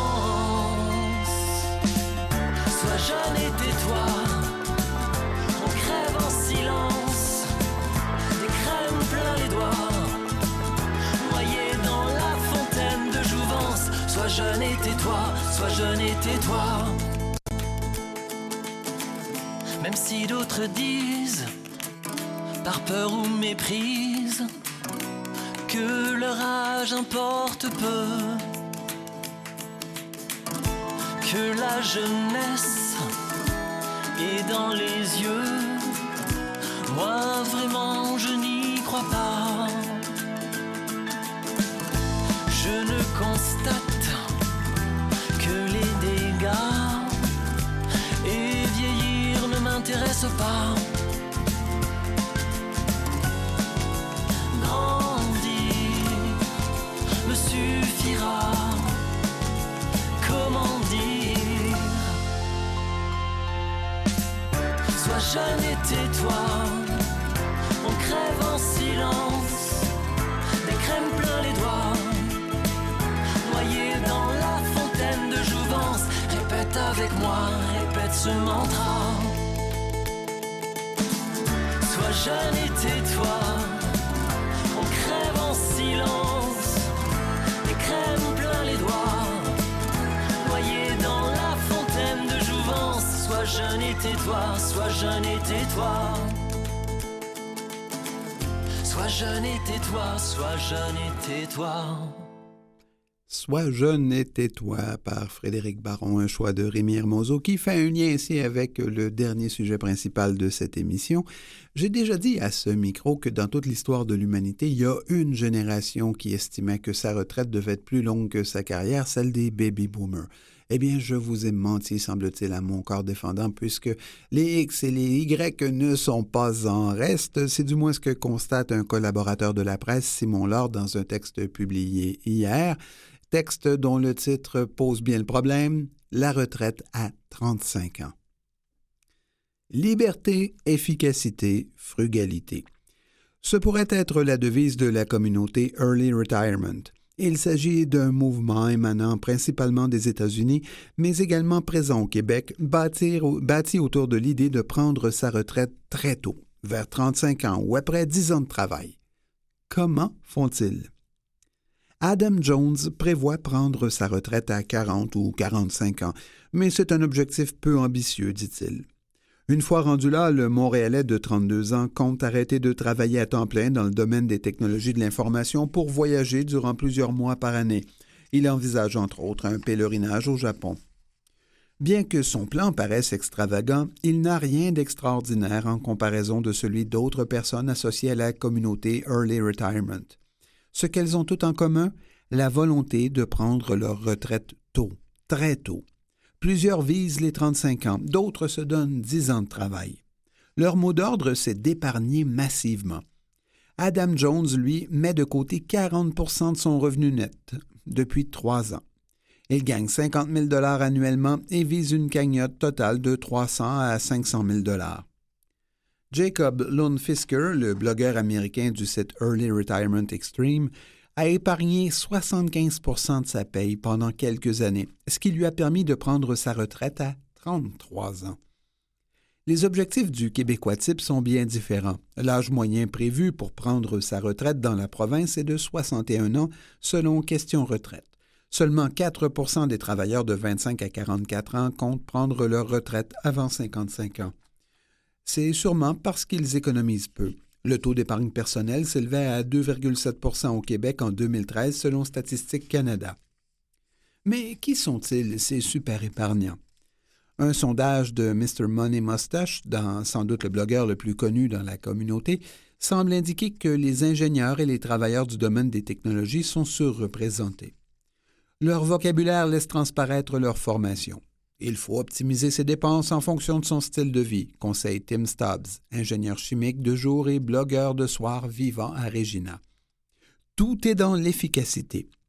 S4: Sois jeune et tais-toi, on crève en silence, des crèmes plein les doigts, noyé dans la fontaine de jouvence. Sois jeune et tais-toi, sois jeune et tais-toi. Même si d'autres disent, par peur ou méprise, que leur âge importe peu, que la jeunesse est dans les yeux, moi vraiment je n'y crois pas. Je ne constate que les dégâts, et vieillir ne m'intéresse pas. Grandir me suffira. Comment dire? Sois jeune et tais-toi, on crève en silence, des crèmes plein les doigts, noyé dans la fontaine de jouvence. Répète avec moi, répète ce mantra. Sois jeune et tais-toi, on crève en silence, des crèmes plein les doigts, noyé dans la fontaine de jouvence. Sois jeune et tais-toi, sois jeune et tais-toi. Sois jeune et tais-toi, sois jeune et tais-toi.
S2: Sois jeune et tais-toi par Frédéric Baron, un choix de Rémi Hermoso qui fait un lien ici avec le dernier sujet principal de cette émission. J'ai déjà dit à ce micro que dans toute l'histoire de l'humanité, il y a une génération qui estimait que sa retraite devait être plus longue que sa carrière, celle des baby-boomers. Eh bien, je vous ai menti, semble-t-il, à mon corps défendant, puisque les X et les Y ne sont pas en reste. C'est du moins ce que constate un collaborateur de la presse, Simon Lord, dans un texte publié hier. Texte dont le titre pose bien le problème, « La retraite à trente-cinq ans ». Liberté, efficacité, frugalité. Ce pourrait être la devise de la communauté Early Retirement. Il s'agit d'un mouvement émanant principalement des États-Unis, mais également présent au Québec, bâti, bâti autour de l'idée de prendre sa retraite très tôt, vers trente-cinq ans ou après dix ans de travail. Comment font-ils? Adam Jones prévoit prendre sa retraite à quarante ou quarante-cinq ans, mais c'est un objectif peu ambitieux, dit-il. Une fois rendu là, le Montréalais de trente-deux ans compte arrêter de travailler à temps plein dans le domaine des technologies de l'information pour voyager durant plusieurs mois par année. Il envisage entre autres un pèlerinage au Japon. Bien que son plan paraisse extravagant, il n'a rien d'extraordinaire en comparaison de celui d'autres personnes associées à la communauté Early Retirement. Ce qu'elles ont toutes en commun, la volonté de prendre leur retraite tôt, très tôt. Plusieurs visent les trente-cinq ans, d'autres se donnent dix ans de travail. Leur mot d'ordre, c'est d'épargner massivement. Adam Jones, lui, met de côté quarante pour cent de son revenu net depuis trois ans. Il gagne cinquante mille dollars annuellement et vise une cagnotte totale de trois cents à cinq cent mille dollars. Jacob Lundfisker, le blogueur américain du site Early Retirement Extreme, a épargné soixante-quinze pour cent de sa paye pendant quelques années, ce qui lui a permis de prendre sa retraite à trente-trois ans. Les objectifs du Québécois type sont bien différents. L'âge moyen prévu pour prendre sa retraite dans la province est de soixante et un ans, selon Question Retraite. Seulement quatre pour cent des travailleurs de vingt-cinq à quarante-quatre ans comptent prendre leur retraite avant cinquante-cinq ans. C'est sûrement parce qu'ils économisent peu. Le taux d'épargne personnelle s'élevait à deux virgule sept pour cent au Québec en deux mille treize selon Statistique Canada. Mais qui sont-ils, ces super épargnants? Un sondage de mister Money Mustache, dans sans doute le blogueur le plus connu dans la communauté, semble indiquer que les ingénieurs et les travailleurs du domaine des technologies sont surreprésentés. Leur vocabulaire laisse transparaître leur formation. Il faut optimiser ses dépenses en fonction de son style de vie, conseille Tim Stubbs, ingénieur chimique de jour et blogueur de soir vivant à Regina. Tout est dans l'efficacité.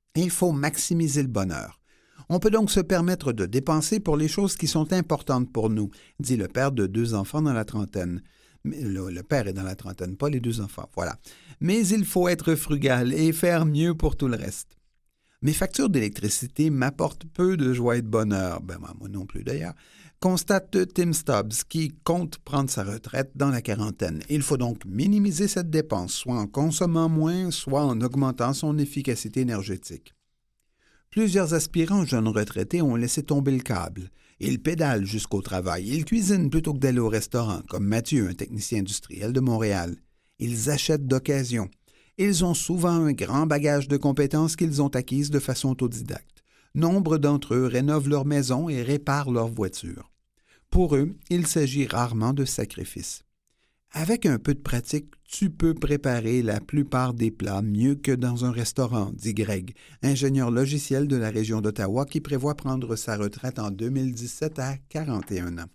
S2: Il faut maximiser le bonheur. On peut donc se permettre de dépenser pour les choses qui sont importantes pour nous, dit le père de deux enfants dans la trentaine. Le, le père est dans la trentaine, pas les deux enfants, voilà. Mais il faut être frugal et faire mieux pour tout le reste. Mes factures d'électricité m'apportent peu de joie et de bonheur, ben moi non plus d'ailleurs, constate Tim Stubbs qui compte prendre sa retraite dans la quarantaine. Il faut donc minimiser cette dépense, soit en consommant moins, soit en augmentant son efficacité énergétique. Plusieurs aspirants jeunes retraités ont laissé tomber le câble. Ils pédalent jusqu'au travail. Ils cuisinent plutôt que d'aller au restaurant, comme Mathieu, un technicien industriel de Montréal. Ils achètent d'occasion. Ils ont souvent un grand bagage de compétences qu'ils ont acquises de façon autodidacte. Nombre d'entre eux rénovent leur maison et réparent leur voiture. Pour eux, il s'agit rarement de sacrifices. Avec un peu de pratique, tu peux préparer la plupart des plats mieux que dans un restaurant, dit Greg, ingénieur logiciel de la région d'Ottawa qui prévoit prendre sa retraite en deux mille dix-sept à quarante et un ans.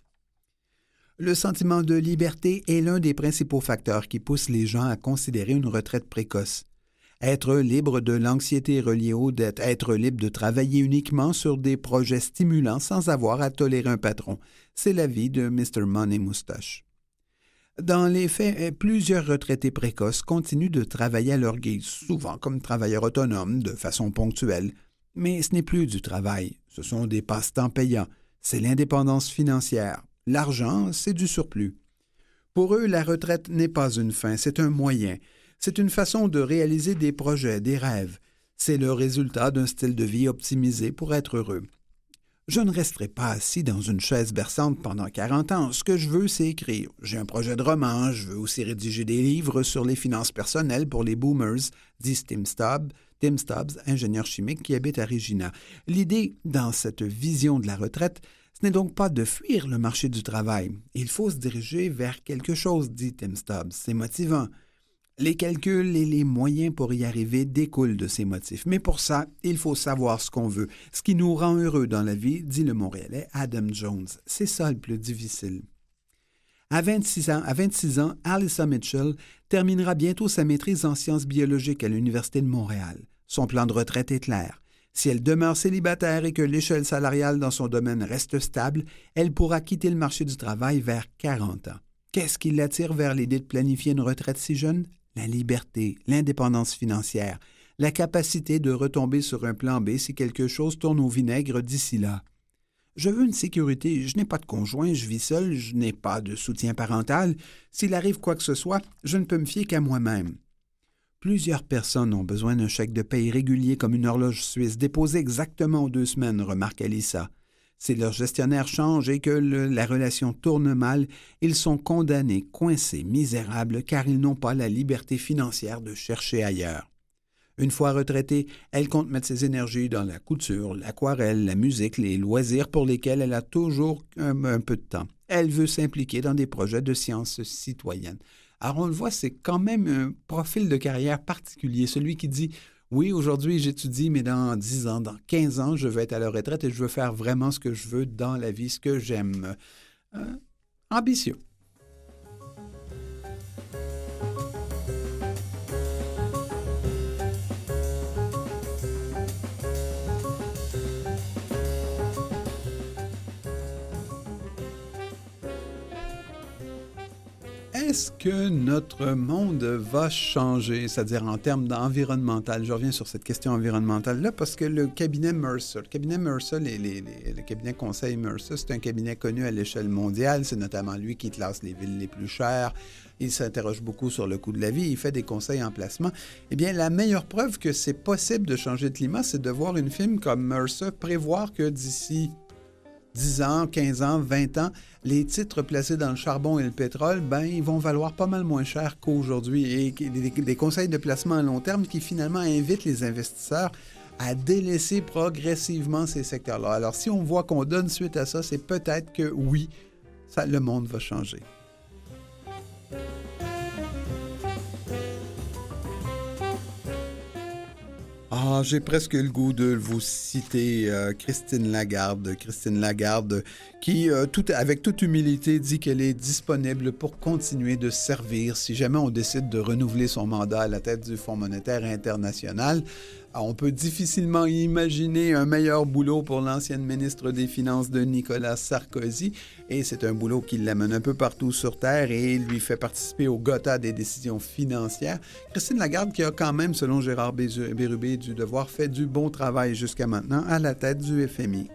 S2: Le sentiment de liberté est l'un des principaux facteurs qui poussent les gens à considérer une retraite précoce. Être libre de l'anxiété reliée aux dettes, être libre de travailler uniquement sur des projets stimulants sans avoir à tolérer un patron, c'est l'avis de mister Money Moustache. Dans les faits, plusieurs retraités précoces continuent de travailler à leur guise, souvent comme travailleurs autonomes, de façon ponctuelle. Mais ce n'est plus du travail, ce sont des passe-temps payants, c'est l'indépendance financière. L'argent, c'est du surplus. Pour eux, la retraite n'est pas une fin, c'est un moyen. C'est une façon de réaliser des projets, des rêves. C'est le résultat d'un style de vie optimisé pour être heureux. Je ne resterai pas assis dans une chaise berçante pendant quarante ans. Ce que je veux, c'est écrire. J'ai un projet de roman, je veux aussi rédiger des livres sur les finances personnelles pour les boomers, dit Tim Stubbs, Tim Stubbs, ingénieur chimique qui habite à Regina. L'idée, dans cette vision de la retraite, ce n'est donc pas de fuir le marché du travail. Il faut se diriger vers quelque chose, dit Tim Stubbs. C'est motivant. Les calculs et les moyens pour y arriver découlent de ces motifs. Mais pour ça, il faut savoir ce qu'on veut. Ce qui nous rend heureux dans la vie, dit le Montréalais Adam Jones. C'est ça le plus difficile. À vingt-six ans, à vingt-six ans, Alyssa Mitchell terminera bientôt sa maîtrise en sciences biologiques à l'Université de Montréal. Son plan de retraite est clair. Si elle demeure célibataire et que l'échelle salariale dans son domaine reste stable, elle pourra quitter le marché du travail vers quarante ans. Qu'est-ce qui l'attire vers l'idée de planifier une retraite si jeune? La liberté, l'indépendance financière, la capacité de retomber sur un plan B si quelque chose tourne au vinaigre d'ici là. Je veux une sécurité, je n'ai pas de conjoint, je vis seul, je n'ai pas de soutien parental. S'il arrive quoi que ce soit, je ne peux me fier qu'à moi-même. Plusieurs personnes ont besoin d'un chèque de paye régulier comme une horloge suisse, déposé exactement aux deux semaines, remarque Alyssa. Si leur gestionnaire change et que le, la relation tourne mal, ils sont condamnés, coincés, misérables, car ils n'ont pas la liberté financière de chercher ailleurs. Une fois retraitée, elle compte mettre ses énergies dans la couture, l'aquarelle, la musique, les loisirs pour lesquels elle a toujours un, un peu de temps. Elle veut s'impliquer dans des projets de sciences citoyennes. Alors on le voit, c'est quand même un profil de carrière particulier, celui qui dit « Oui, aujourd'hui j'étudie, mais dans dix ans, dans quinze ans, je veux être à la retraite et je veux faire vraiment ce que je veux dans la vie, ce que j'aime. Euh, » Ambitieux. Est-ce que notre monde va changer, c'est-à-dire en termes environnemental? Je reviens sur cette question environnementale-là parce que le cabinet Mercer, le cabinet Mercer, les, les, les, le cabinet conseil Mercer, c'est un cabinet connu à l'échelle mondiale. C'est notamment lui qui classe les villes les plus chères. Il s'interroge beaucoup sur le coût de la vie. Il fait des conseils en placement. Eh bien, la meilleure preuve que c'est possible de changer de climat, c'est de voir une firme comme Mercer prévoir que d'ici dix ans, quinze ans, vingt ans, les titres placés dans le charbon et le pétrole, ben, ils vont valoir pas mal moins cher qu'aujourd'hui. Et des, des conseils de placement à long terme qui finalement invitent les investisseurs à délaisser progressivement ces secteurs-là. Alors, si on voit qu'on donne suite à ça, c'est peut-être que oui, ça, le monde va changer. Ah, j'ai presque le goût de vous citer euh, Christine Lagarde. Christine Lagarde qui, euh, tout, avec toute humilité, dit qu'elle est disponible pour continuer de servir si jamais on décide de renouveler son mandat à la tête du Fonds monétaire international. On peut difficilement imaginer un meilleur boulot pour l'ancienne ministre des Finances de Nicolas Sarkozy, et c'est un boulot qui l'amène un peu partout sur Terre et lui fait participer au Gotha des décisions financières. Christine Lagarde, qui a quand même, selon Gérard Bérubé du Devoir, fait du bon travail jusqu'à maintenant à la tête du F M I.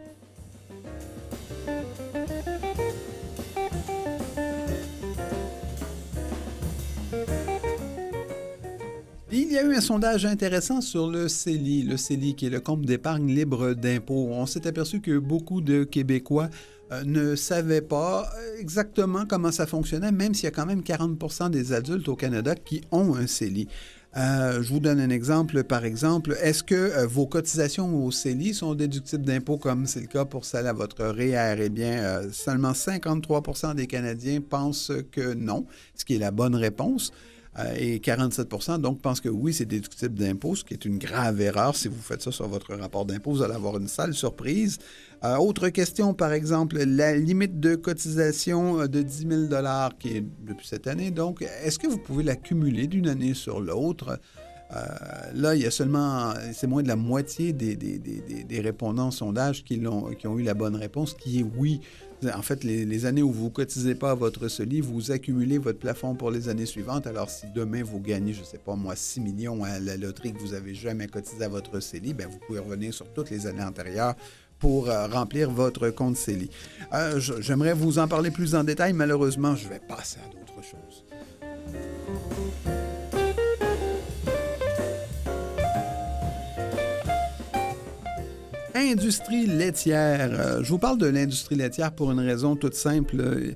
S2: Il y a eu un sondage intéressant sur le C E L I, le C E L I qui est le compte d'épargne libre d'impôts. On s'est aperçu que beaucoup de Québécois euh, ne savaient pas exactement comment ça fonctionnait, même s'il y a quand même quarante pour cent des adultes au Canada qui ont un C E L I. Euh, je vous donne un exemple. Par exemple, est-ce que euh, vos cotisations au C E L I sont déductibles d'impôts comme c'est le cas pour celle à votre R E E R? Eh bien, euh, seulement cinquante-trois pour cent des Canadiens pensent que non, ce qui est la bonne réponse. Et quarante-sept pour cent donc pensent que oui, c'est déductible d'impôt, ce qui est une grave erreur. Si vous faites ça sur votre rapport d'impôt, vous allez avoir une sale surprise. Euh, autre question, par exemple, la limite de cotisation de dix mille dollars qui est depuis cette année. Donc, est-ce que vous pouvez la cumuler d'une année sur l'autre? Euh, là, il y a seulement, c'est moins de la moitié des, des, des, des répondants au sondage qui, l'ont, qui ont eu la bonne réponse, qui est oui. En fait, les, les années où vous ne cotisez pas à votre C E L I, vous accumulez votre plafond pour les années suivantes. Alors, si demain, vous gagnez, je ne sais pas moi, six millions à la loterie que vous n'avez jamais cotisé à votre C E L I, bien, vous pouvez revenir sur toutes les années antérieures pour euh, remplir votre compte C E L I. Euh, j'aimerais vous en parler plus en détail. Malheureusement, je vais passer à d'autres choses. Industrie laitière. Euh, je vous parle de l'industrie laitière pour une raison toute simple.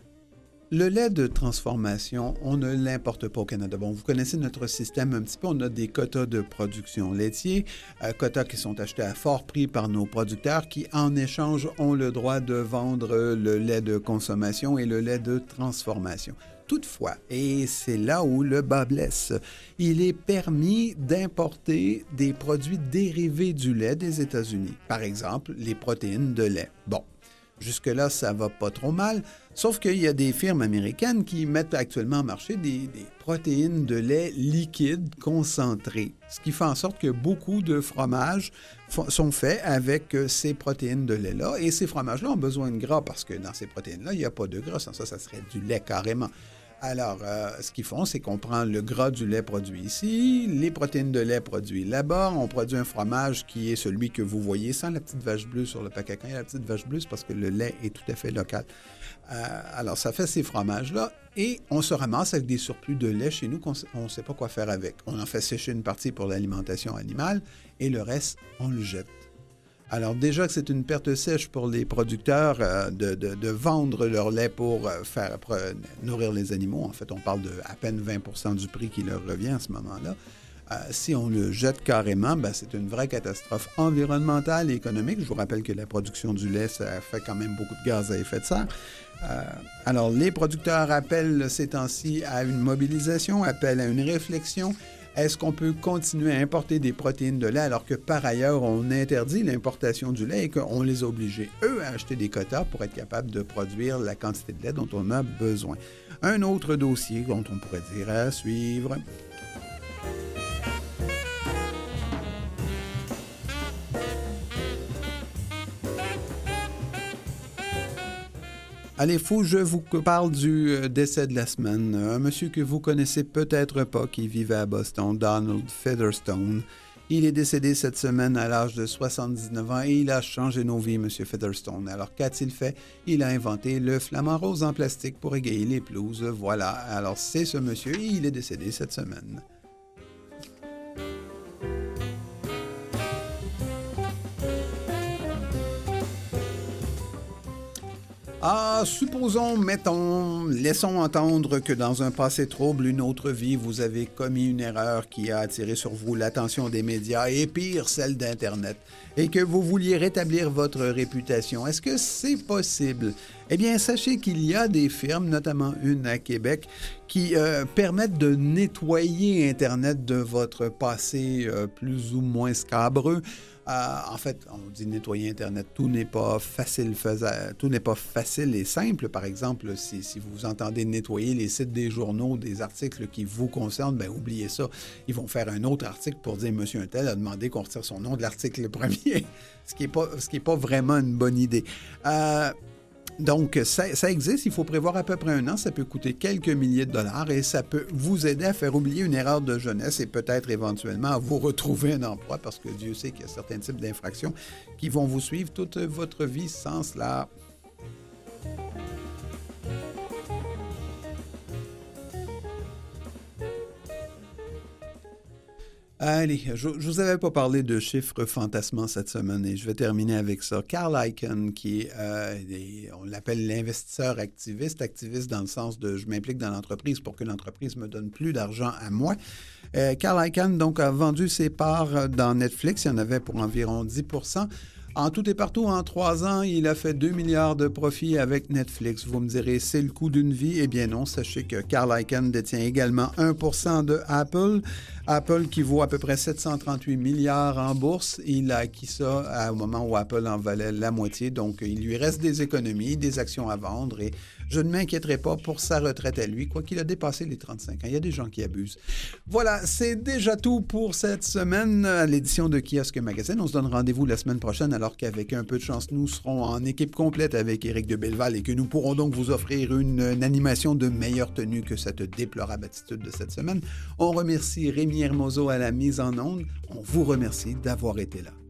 S2: Le lait de transformation, on ne l'importe pas au Canada. Bon, vous connaissez notre système un petit peu. On a des quotas de production laitier, euh, quotas qui sont achetés à fort prix par nos producteurs qui, en échange, ont le droit de vendre le lait de consommation et le lait de transformation. Toutefois, et c'est là où le bas blesse, il est permis d'importer des produits dérivés du lait des États-Unis. Par exemple, les protéines de lait. Bon, jusque-là, ça va pas trop mal, sauf qu'il y a des firmes américaines qui mettent actuellement en marché des, des protéines de lait liquides concentrées, ce qui fait en sorte que beaucoup de fromages f- sont faits avec ces protéines de lait-là, et ces fromages-là ont besoin de gras parce que dans ces protéines-là, il n'y a pas de gras, sans ça, ça serait du lait carrément. Alors, euh, ce qu'ils font, c'est qu'on prend le gras du lait produit ici, les protéines de lait produites là-bas. On produit un fromage qui est celui que vous voyez sans la petite vache bleue sur le paquet. Quand il y a la petite vache bleue, c'est parce que le lait est tout à fait local. Euh, alors, ça fait ces fromages-là et on se ramasse avec des surplus de lait chez nous qu'on ne sait pas quoi faire avec. On en fait sécher une partie pour l'alimentation animale et le reste, on le jette. Alors déjà que c'est une perte sèche pour les producteurs euh, de, de, de vendre leur lait pour euh, faire pour, euh, nourrir les animaux. En fait, on parle de à peine vingt pour cent du prix qui leur revient à ce moment-là. Euh, si on le jette carrément, ben, c'est une vraie catastrophe environnementale et économique. Je vous rappelle que la production du lait, ça fait quand même beaucoup de gaz à effet de serre. Euh, alors, les producteurs appellent ces temps-ci à une mobilisation, appellent à une réflexion. Est-ce qu'on peut continuer à importer des protéines de lait alors que par ailleurs, on interdit l'importation du lait et qu'on les a obligés, eux, à acheter des quotas pour être capables de produire la quantité de lait dont on a besoin? Un autre dossier dont on pourrait dire à suivre. Allez, faut je vous parle du décès de la semaine. Un monsieur que vous connaissez peut-être pas, qui vivait à Boston, Donald Featherstone. Il est décédé cette semaine à l'âge de soixante-dix-neuf ans et il a changé nos vies, monsieur Featherstone. Alors, qu'a-t-il fait? Il a inventé le flamant rose en plastique pour égayer les pelouses. Voilà. Alors, c'est ce monsieur et il est décédé cette semaine. Ah, supposons, mettons, laissons entendre que dans un passé trouble, une autre vie, vous avez commis une erreur qui a attiré sur vous l'attention des médias et pire, celle d'Internet, et que vous vouliez rétablir votre réputation. Est-ce que c'est possible? Eh bien, sachez qu'il y a des firmes, notamment une à Québec, qui euh, permettent de nettoyer Internet de votre passé euh, plus ou moins scabreux. Euh, en fait, on dit nettoyer Internet, tout n'est pas facile faisable, tout n'est pas facile et simple. Par exemple, si, si vous entendez nettoyer les sites des journaux, des articles qui vous concernent, bien, oubliez ça. Ils vont faire un autre article pour dire « Monsieur Untel a demandé qu'on retire son nom de l'article premier », ce qui n'est pas, ce qui est pas vraiment une bonne idée. Euh, Donc, ça, ça existe, il faut prévoir à peu près un an, ça peut coûter quelques milliers de dollars et ça peut vous aider à faire oublier une erreur de jeunesse et peut-être éventuellement à vous retrouver un emploi parce que Dieu sait qu'il y a certains types d'infractions qui vont vous suivre toute votre vie sans cela. Allez, je ne vous avais pas parlé de chiffres fantasmants cette semaine et je vais terminer avec ça. Carl Icahn, qui est, euh, est, on l'appelle l'investisseur activiste, activiste dans le sens de je m'implique dans l'entreprise pour que l'entreprise me donne plus d'argent à moi. Euh, Carl Icahn, donc, a vendu ses parts dans Netflix, il y en avait pour environ dix pour cent. En tout et partout, en trois ans, il a fait deux milliards de profits avec Netflix. Vous me direz, c'est le coût d'une vie? Eh bien non, sachez que Carl Icahn détient également un pour cent de Apple. Apple qui vaut à peu près sept cent trente-huit milliards en bourse. Il a acquis ça au moment où Apple en valait la moitié. Donc, il lui reste des économies, des actions à vendre et je ne m'inquiéterai pas pour sa retraite à lui, quoiqu'il a dépassé les trente-cinq ans. Il y a des gens qui abusent. Voilà, c'est déjà tout pour cette semaine à l'édition de Kiosque Magazine. On se donne rendez-vous la semaine prochaine alors qu'avec un peu de chance, nous serons en équipe complète avec Éric de Belleval et que nous pourrons donc vous offrir une, une animation de meilleure tenue que cette déplorable attitude de cette semaine. On remercie Rémi Hermoso à la mise en onde. On vous remercie d'avoir été là.